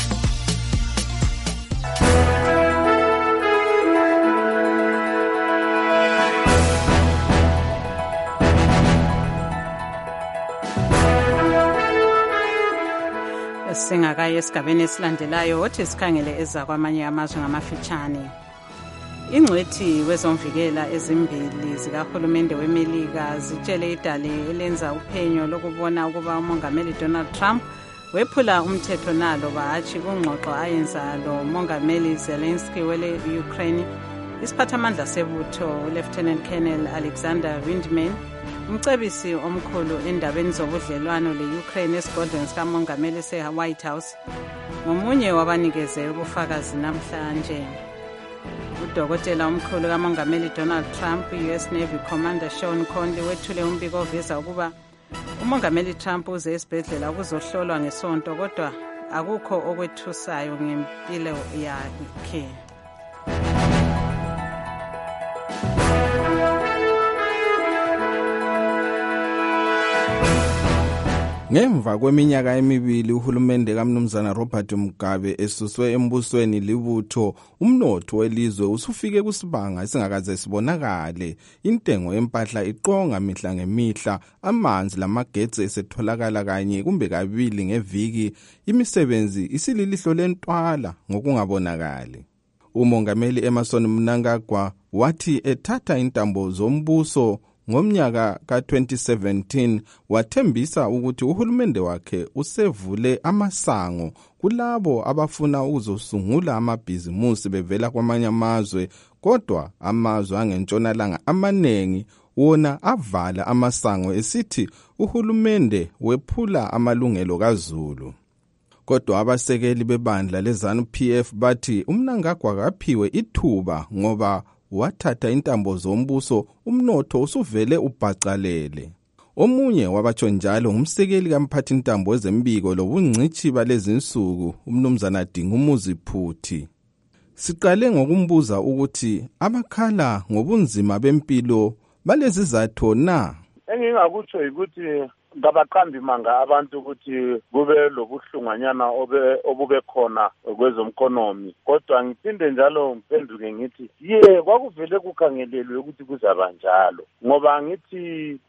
Singakaye esigabeni esilandelayo othi sikhangele eza kwamanye amazwe ngamafitshane. Ingcwethi wezomvikela ezimbili zikahulumende weMelika zitshele idale elenza uphenyo lokubona ukuba umongameli Donald Trump wephula umthetho nalo bahathi kungxoxo ayenza lo mongameli Zelensky wele Ukraine. Isiphathamandla sebutho Lieutenant Colonel Alexander Vindman, umcebisi omkhulu endabeni zobudlelwano le-Ukraine esigodlweni sikamongameli se-White House, ngomunye wabanikeze ubufakazi namhlanje. Udokotela omkhulu kamongameli Donald Trump, U S Navy Commander Sean Conley, wethule umbiko oveza ukuba umongameli Trump uze esibhedlela ukuzohlolwa ngesonto kodwa akukho okwethusayo ngempilo yakhe. Ngemva kweminyaka emibili uhulumende kaMnumzana Robert Mugabe esuswe embusweni libutho, umnotho welizwe usufike kusibanga esingakaze sibonakale. Intengo yempahla iqonga mihla ngemihla, amanzi lamagetsi esetholakala kanye kumbe kabili ngeviki, imisebenzi isililihlo lentwala ngokungabonakali. Umongameli Emmerson Mnangagwa wathi ethatha intambo zombuso ngomnyaka ka twenty seventeen wathembisa ukuthi uhulumende wakhe usevule amasango kulabo abafuna ukuzosungula amabhizimusi bevela kwamanye amazwe, kodwa amazwe angentshonalanga amanengi wona avala amasango esithi uhulumende wephula amalungelo kaZulu. Kodwa abasekeli bebandla leZANU P F bathi uMnangagwa kaphiwe ithuba ngoba wathatha intambo zombuso, umnotho usuvele ubhacalele. Omunye wabatsho njalo ngumsekeli kamphathi intambo ezembiko lobungcithi balezinsuku, umnumzana Dingumuzi Phuthi. Siqale ngokumbuza ukuthi abakhala ngobunzima bempilo balezizathu na? Engingakutsho ukuthi ngabaqambi manga abantu ukuthi kube lobuhlunganyana obube khona kwezomkonomi, kodwa ngiphinde njalo ngiphenduke ngithi ye kwakuvele kukhangelelwe ukuthi kuzaba njalo, ngoba ngithi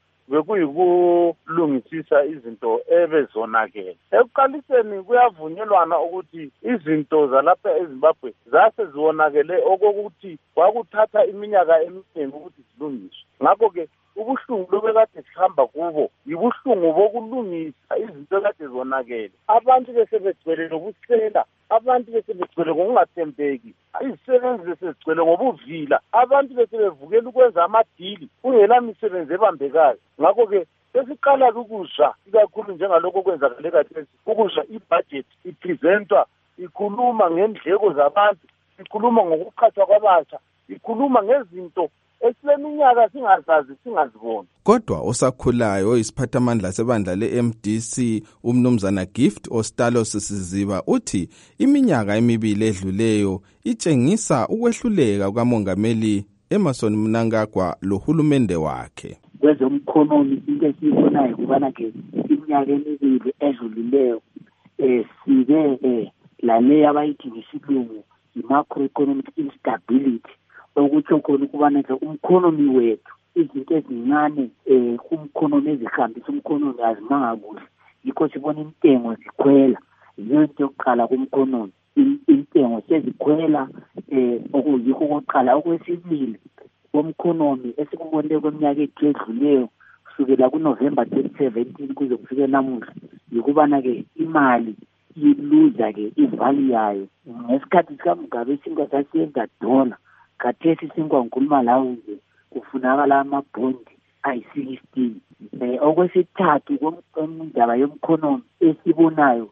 bekuyikulungisisa izinto ebezonakele. Ekuqaliseni kuyavunyelwana ukuthi izinto zalapha eZimbabwe zase zionakele okokuthi kwakuthatha iminyaka eminingi ukuthi zilungiswe. Ngakho-ke ubuhlungu lobekade sihamba kubo yibuhlungu bokulungisa izinto ekade zonakele. Abantu besebegcwele lokusela, abantu besebegcwele ngokungathembeki, izisebenzi besebegcwele ngobuvila, abantu besebevukela ukwenza amadili kungela misebenzi ebambekayo. Ngakho-ke sesiqala ukuzwa ikakhulu njengalokho kwenzakale khathesi, ukuzwa ibudget ipresentwa ikhuluma ngendleko zabantu, ikhuluma ngokuqhathwa kwabatsha, ikhuluma ngezinto esileminyaka singazazi singaziboni. Kodwa osakhulayo oyisiphathamandla sebandla le-M D C umnumzana Gift Ostalos Siziba uthi iminyaka emibili edluleyo itshengisa ukwehluleka kukamongameli Emmerson Mnangagwa lohulumende wakhe. Kwezomkhonomi into esiyibonayo kubana ke iminyaka emibili edlulileyo eh sibe eh lale abayithi ngesilungu i-macroeconomic instability, okutsho khona ukubana ke umkhonomi wethu izinto ezincane eh kumkhonomi ezihambisa umkhonomi azimanga kuhle, yikho sibona intengo zikhwela. Yiyo into yokuqala kumkhonomi, intengo sezikhwela eh okuyikho okokuqala. Okwesibili komkhonomi esikubonile kweminyaka edluleyo kusukela kuNovember twenty seventeen kuze kufike namuhla, yikubana ke imali iluza ke ivali yayo. Ngesikhathi sikaMugabe singasasiyenza dola, khathesi singangikhuluma lawo nje kufunakala amabhondi ayi-sixteen. Eh okwesithathu kwendaba yomkhonomi esibonayo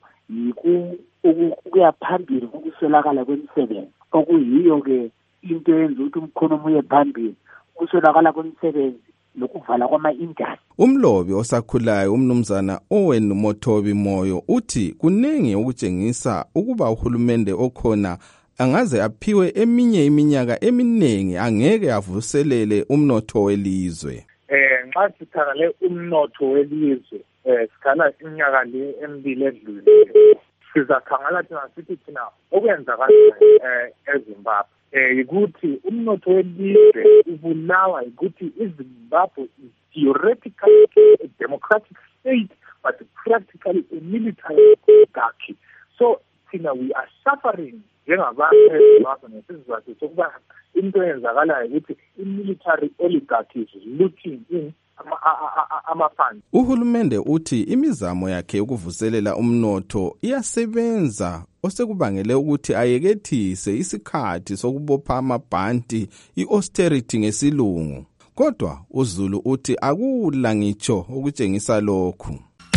ukuya phambili ukuswelakala kwemisebenzi, okuyiyo ke into yenza ukuthi umkhonomi uye phambili, ukuswelakala kwemisebenzi nokuvala kwama-industry. Umlobi osakhulayo umnumzana Owen Mothobi Moyo uthi kuningi ukutshengisa ukuba uhulumende okhona angaze aphiwe eminye iminyaka eminingi angeke avuselele umnotho welizwe. Eh nxa sikhangele umnotho welizwe eh sikhala iminyaka le emibili edlule, sizakhangela thina sithi thina okwenzakala eh eZimbabwe eh ukuthi umnotho welizwe ubulawa ukuthi iZimbabwe is theoretically a democratic state but practically a military oligarchy. So thina we are suffering njengabantu eZimbabwe ngesizathu sokuba into eyenzakalayo ukuthi i-military oligarchy is looting in ama-funds. Uhulumende uthi imizamo yakhe ukuvuselela umnotho iyasebenza, osekubangele ukuthi ayekethise isikhathi sokubopha amabhanti, i-austerity ngesilungu. Kodwa uZulu uthi akula ngitsho ukutshengisa lokhu.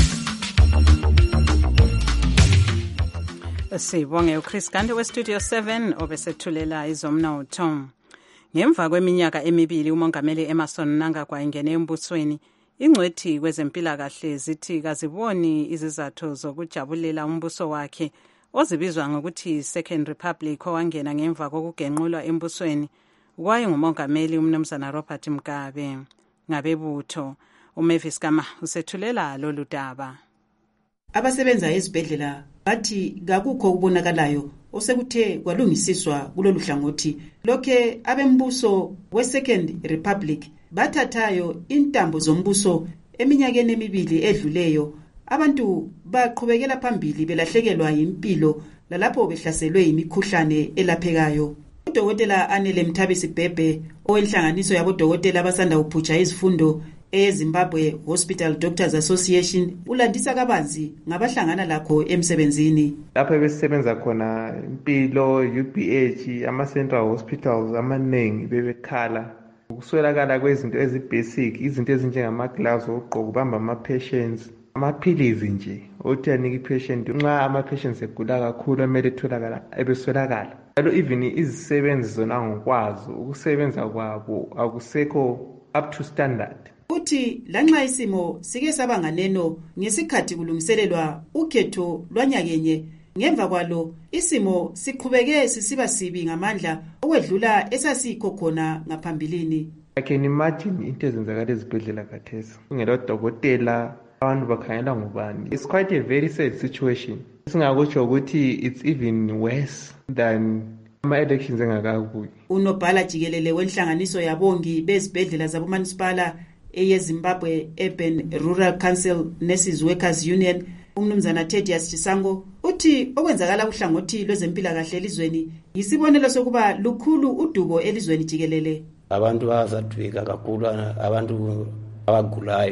Sibonge uChris Gande weStudio seven obesethulela izomnotho. Ngemva kweminyaka emibili umongameli Emmerson Mnangagwa ingene embusweni, ingcwethi kwezempilakahle zithi kaziboni izizathu zokujabulela umbuso wakhe ozibizwa ngokuthi Second Republic owangena ngemva kokugenqulwa embusweni kwaye ngumongameli umnumzana Robert Mugabe. Ngabebutho uMavis Kama usethulela lolu daba. Abasebenza ezibhedlela bathi kakukho ukubonakalayo osekuthe kwalungisiswa kulolu hlangothi. Lokhe abembuso we-Second Republic bathathayo intambo zombuso eminyakeni emibili edluleyo, abantu baqhubekela phambili belahlekelwa impilo lalapho behlaselwe imikhuhlane elaphekayo. Udokotela Anele Mthabisi Bhebhe owenhlanganiso yabodokotela abasanda kuphutsha izifundo eZimbabwe Hospital Doctors Association ulandisa kabanzi ngabahlangana lakho emsebenzini. Lapho besebenza khona impilo, U P H, ama-central hospitals amaningi bebekhala ukuswelakala kwezinto ezibasic, izinto ezinjengama-gloves okugqoka ubamba ama-patients, amaphilizi nje othi anike i-patient nxa ama-patients egula kakhulu emele etholakala ebeswelakala. Njalo even izisebenzi zona ngokwazo ukusebenza kwabo akusekho up to standard. Uthi lanxa isimo sike saba nganeno ngesikhathi kulungiselelwa ukhetho lwanyakenye, ngemva kwalo isimo siqhubeke sisiba sibi ngamandla okwedlula esasikho khona ngaphambilini. I can imagine into ezenzakala ezibhedlela khathesi. Kungela dokotela, abantu bakhangela ngubani. It's quite a very sad situation. Singakutsho ukuthi it's even worse than ama-elections engakabuyi. Unobhala jikelele wenhlanganiso yabongi bezibhedlela zabomunicipala eyeZimbabwe Urban Rural Council Nurses Workers Union, umnumzana Thedius Chisango, uthi okwenzakala kuhlangothi lwezempilakahle elizweni yisibonelo sokuba lukhulu udubo elizweni jikelele. Abantu bazadwika kakhulu, abantu abagulayo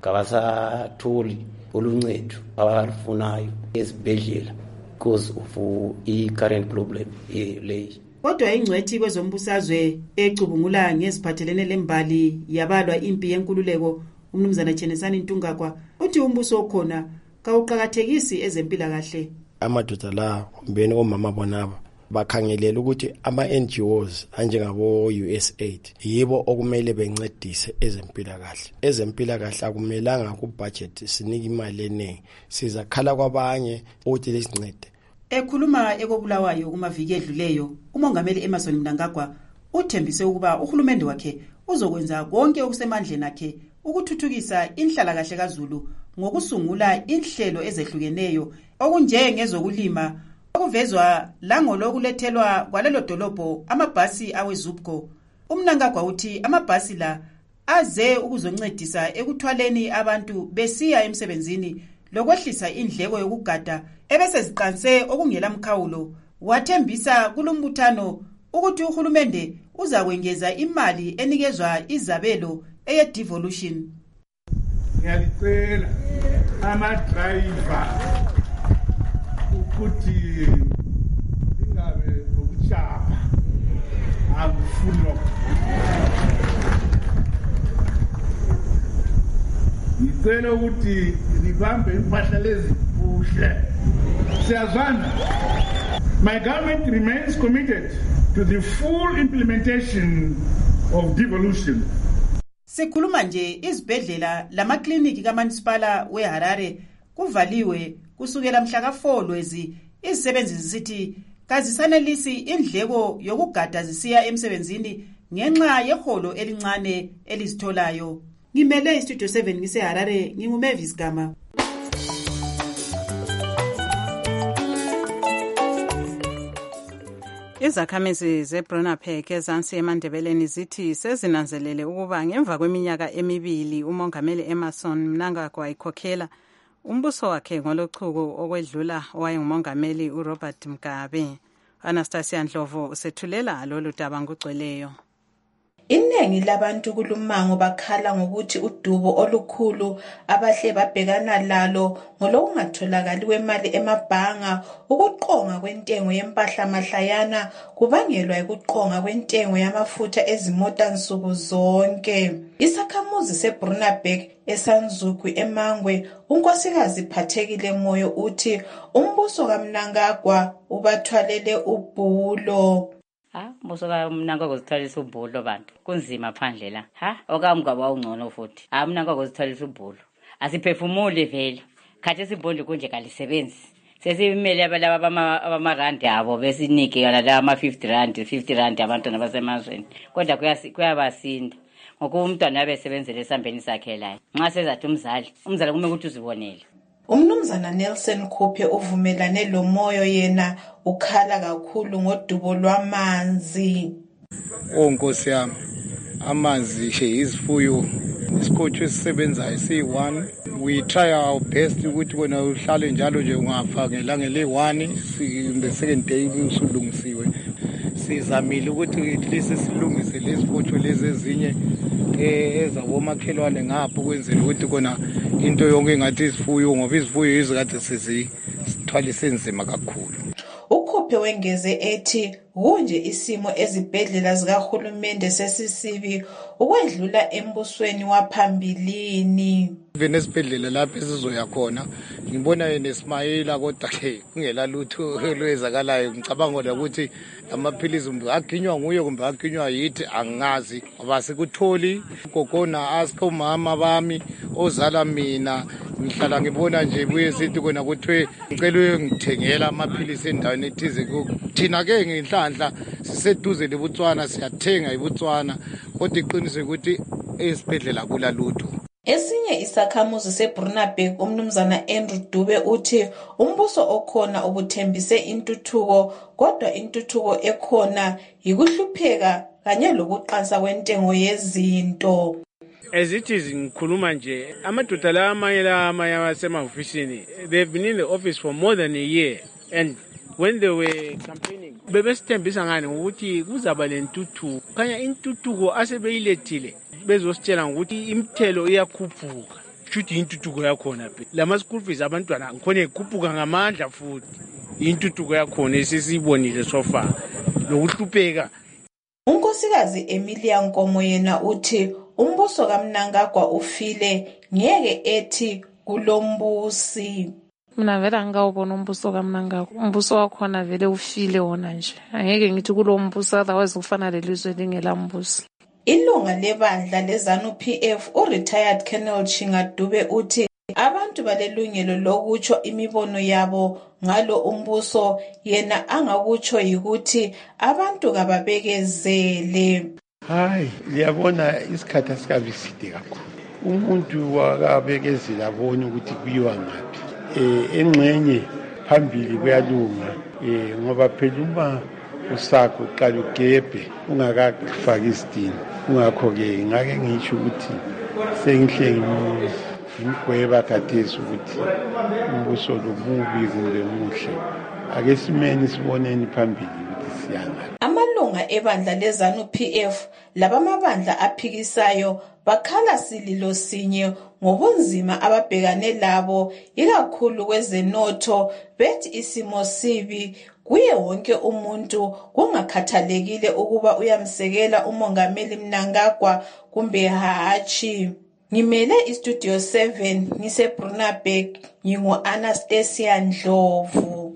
kabasatholi oluncedo abalufunayo ezibhedlela because of i-current problem leyi. Kodwa ingcwethi kwezombusazwe ecubungula ngeziphathelene lembali yabalwa impi yenkululeko umnumzana Chenesani Ntungakwa uthi umbuso okhona kawuqakathekisi ezempilakahle. Amadoda la mbeni omama bonaba bakhangelela ukuthi ama-N G Os anjengabo-U S A I D yibo okumele bencedise ezempilakahle. Ezempilakahle akumelanga kubudget sinike imali eningi, sizakhala kwabanye ukuthi lesincede. Ekhuluma ekobulawayo kumaviki edluleyo, umongameli Emmerson Mnangagwa uthembise ukuba uhulumende wakhe uzokwenza konke okusemandleni akhe ukuthuthukisa inhlalakahle kaZulu ngokusungula inhlelo ezehlukeneyo okunjengezokulima okuvezwa langolokulethelwa kwalelo dolobho amabhasi aweZupco. Umnangagwa uthi amabhasi la aze ukuzoncedisa ekuthwaleni abantu besiya emsebenzini lokwehlisa indleko yokugada ebese ziqanse okungela mkhawulo. Wathembisa kulumbuthano ukuthi uhulumende uzakwengeza imali enikezwa izabelo eye-devolution. Ngiyacela ama-driver ukuthi ingabe nokuchapha akufuni. Ngicela ukuthi libambe impahla lezi kuhle. Siyazwana. My government remains committed to the full implementation of devolution. Sikhuluma nje izibhedlela lamakliniki kaMunicipala weHarare kuvaliwe kusukela mhla ka-four Lwezi. Izisebenzi zisithi kazisanelisi indleko yokugada zisiya emsebenzini ngenxa yeholo elincane elizitholayo. Ngimele iStudio seven ngiseHarare, nginguMavis Gama. Izakhamizi zeBrunapark ezansi eMandebeleni zithi sezinanzelele ukuba ngemva kweminyaka emibili umongameli Emmerson Mnangagwa ikhokhela umbuso wakhe ngolochuku okwedlula owayengumongameli uRobert Mugabe. Anastasia Ndlovu usethulela lolu daba ngugcweleyo. Iningi labantu kulumango bakhala ngokuthi udubo olukhulu abahle babhekana lalo ngolokungatholakali wemali emabhanga, ukuqonga kwentengo yempahla mahlayana kubangelwa ukuqonga kwentengo yamafutha ezimota nsuku zonke. Isakhamuzi seBrunapark eSanzuku eMangwe, unkosikazi Phathekile Moyo uthi umbuso kaMnangagwa ubathwalele ubhulo. Ha, mbuso kaMnangagwa uzithwalisa ubhulo bantu. Kunzima phandle la. Ha, okamgaba ungcono futhi. Ha, Mnangagwa uzithwalisa ubhulo. Asiphefumuli vele. Khathi sibhondi kunje kalisebenzi. Sesimele abalaba abamarandi abo besinike yona la ama fifty rand, fifty rand abantwana basemazweni. Kodwa kuyabasinda. Ngokuba umntwana abesebenzele esambeni sakhe la. Nxa sezathi umzali, umzali kumele ukuthi uzibonele. Umnumzana Nelson Khuphe uvumelane lo moyo yena ukhala kakhulu ngodubo lwamanzi. Oh Nkosi yami, amanzi she izifuyo isikhothi esisebenzayo siyi-one. We try our best ukuthi kona uhlale njalo nje ungafa ngelanga le-one the second day usulungisiwe. Sizamile ukuthi at least silungise lezi fotho lezi ezinye ezabomakhelwane ngapho kwenzela ukuthi kona into yonke engathi izifuyo ngoba izifuyo izikade sizithwalise nzima kakhulu. Ukhuphe wengeze ethi kunje isimo ezibhedlela zikahulumende sesisibi ukwedlula embusweni waphambilini. Even esibhedlela lapho esizoya khona ngibona yena Ismaila kodwa ke kungela lutho olwezakalayo. Ngicabanga ukuthi amaphilizi umntu aginywa nguye kumbe aginywa yithi angazi ngoba sikutholi gogona ask umama bami ozala mina ngihlala ngibona nje buye sithi kona kuthiwe ngicela ngithengela amaphilisi endaweni ethize thina ke ngenhlanhla siseduze leBotswana siyathenga eBotswana kodwa iqiniso ukuthi esibhedlela kula lutho. Esinye isakhamuzi seBrunaberg umnumzana Andrew Dube uthi umbuso okhona ubuthembise intuthuko kodwa intuthuko ekhona yikuhlupheka kanye lokuqansa kwentengo yezinto. Ezithi ngikhuluma nje amadoda la amanye la amanye asemahofisini they've been in the office for more than a year and when they were campaigning bebesithembisa ngani ukuthi kuzaba lentuthuko khanya intuthuko asebeyilethile bezositshela ukuthi imithelo iyakhuphuka futhi intuthuko yakhona phela lama school fees abantwana ngikhona ikhuphuka ngamandla futhi intuthuko yakhona esisibonile sofa lokuhlupheka. Unkosikazi Emilia Nkomo yena uthi umbuso kaMnangagwa ufile ngeke ethi kulombusi. Mina vele angawubona umbuso kaMnangagwa, umbuso wakhona vele ufile wona nje, angeke ngithi kulombuso otherwise kufana lelizwe lingelambusi. Ilunga lebandla leZANU P F u-retired Colonel Chinga Dube uthi abantu balelungelo lokutsho imibono yabo ngalo umbuso yena angakutsho yikuthi abantu kababekezele. Hayi liyabona isikhathi asikabiside kakhulu umuntu wakabekezela abone ukuthi kuyiwa ngaphi eh engxenye phambili kuyalunga eh ngoba phela uma usakho uqala ugebhe ungakafaki isidini ungakho ke ngake ngisho ukuthi sengihle ngimgweba khathesi ukuthi umbuso lobubi kumbe muhle ake simeni siboneni phambili ukuthi siyanga. Amalunga ebandla leZANU P F labamabandla aphikisayo bakhala sililo sinye ngobunzima ababhekane labo ikakhulu kwezenotho bethi isimo sibi kuye wonke umuntu kungakhathalekile ukuba uyamsekela umongameli Mnangagwa kumbe hachi. Ngimele iStudio seven ngiseBrunaberg ngingu Anastasia Ndlovu.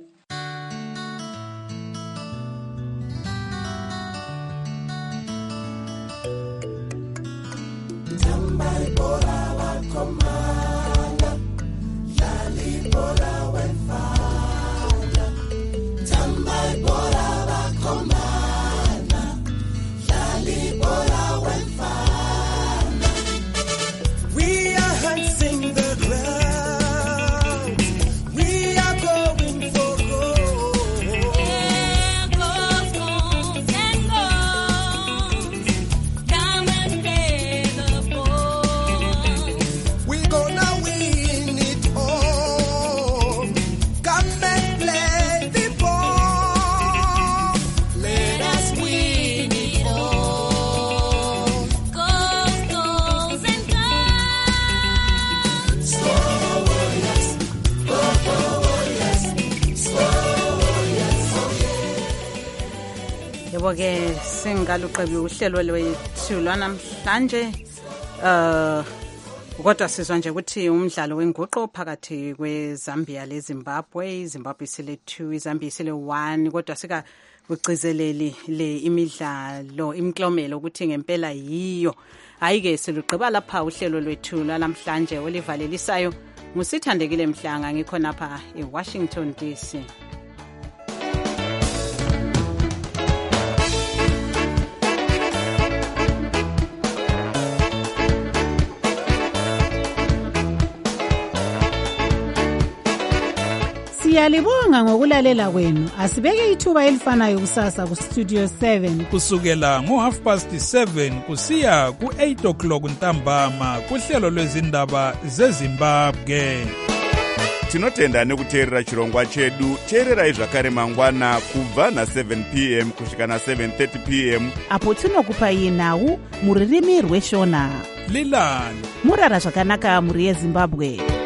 Ke singaluqebi uhlelo lwethu lwanamhlanje uh kodwa sizwa nje ukuthi umdlalo wenguqo phakathi kweZambia leZimbabwe. Zimbabwe isile two, iZambia isile one kodwa sika ugcizeleli le imidlalo imklomelo ukuthi ngempela yiyo. Ayike siluqeba lapha uhlelo lwethu lwanamhlanje olivalelisayo ngusithandekile Mhlanga ngikhona lapha eWashington D C. Siyalibonga ngokulalela kwenu. Asibeke ithuba elifanayo kusasa ku Studio seven kusukela ngo half past seven kusiya ku eight o'clock ntambama kuhlelo lwezindaba zeZimbabwe. Tinotenda nekuteerera chirongwa chedu. Teererai zvakare mangwana kubva na seven p m kusvika na seven thirty p m apo tinokupai nhau muririmi rweshona. Lilani murara zvakanaka muri yeZimbabwe.